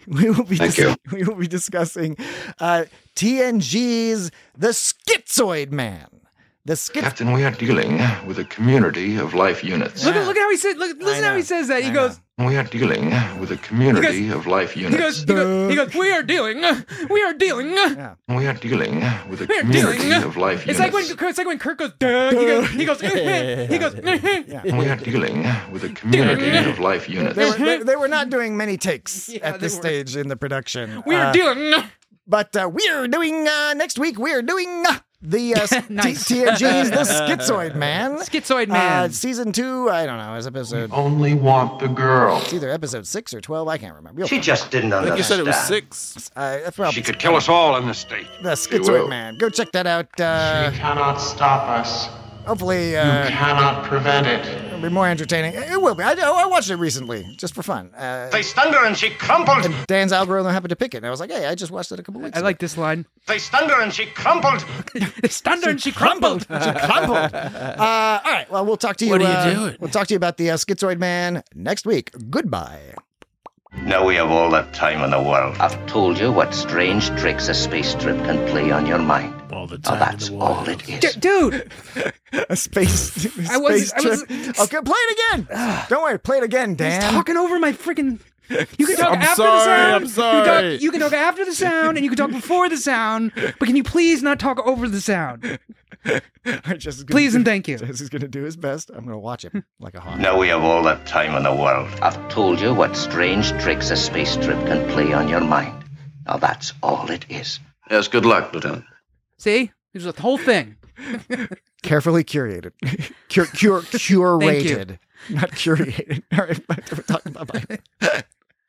we will be Thank dis- you. we will be discussing uh, T N G's The Schizoid Man. The schiz- Captain, we are dealing with a community of life units. Look, at look how he said. Look, listen how he says that. He I goes. We are dealing with a community of life He units. goes, he goes. He goes. We are dealing. We are dealing. Yeah. We are dealing with a We are community dealing. of life It's units. like when it's like when Kirk goes. Duh, he goes. He goes. He goes. Yeah. We are dealing with a community of life units. They were, they, they were not doing many takes Yeah, at this they were. stage in the production. We are Uh, dealing. But uh, we are doing, uh, next week, we are doing uh, the uh, Nice. T- TNG's The Schizoid Man. Schizoid Man. Uh, season two, I don't know, is episode, Only want the girl. it's either episode six or twelve, I can't remember. You'll She find just didn't I think you said understand. it was six. Uh, that's probably She could kill us all in this state. The She will. Schizoid Man. Go check that out. Uh, She cannot stop us. hopefully, You uh, cannot prevent it. it'll be more entertaining. It will be. I, I watched it recently, just for fun. Uh, They stunned her and she crumpled. and Dan's algorithm happened to pick it, and I was like, hey, I just watched it a couple weeks I ago. like this line. They stunned her and she crumpled. They stunned her and she crumbled. She crumbled. Uh, all right. Well, we'll talk to you. What are you uh, doing? We'll talk to you about the uh, Schizoid Man next week. Goodbye. Now we have all the time in the world. I've told you what strange tricks a space trip can play on your mind. All the Oh, time. that's in the world. all it is. D- dude. A space, space I was- I was- trip. Okay, play it again. Don't worry, play it again, He's Dan. talking over my freaking. You can talk I'm after sorry, the sound. I'm You, sorry. talk, you can talk after the sound, and you can talk before the sound. But can you please not talk over the sound? Jesse's gonna Please do- and thank you. Jesse's going to do his best. I'm going to watch him like a hawk. Now we have all the time in the world. I've told you what strange tricks a space trip can play on your mind. Now that's all it is. Yes, good luck, Lieutenant. See, it was the whole thing. Carefully curated. Cur- cur- curated. Thank Not curated. All right, we're talking about bye.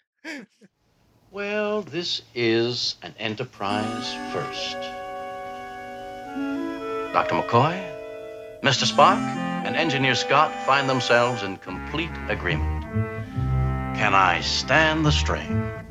Well, this is an Enterprise first. Doctor McCoy, Mister Spock, and Engineer Scott find themselves in complete agreement. Can I stand the strain?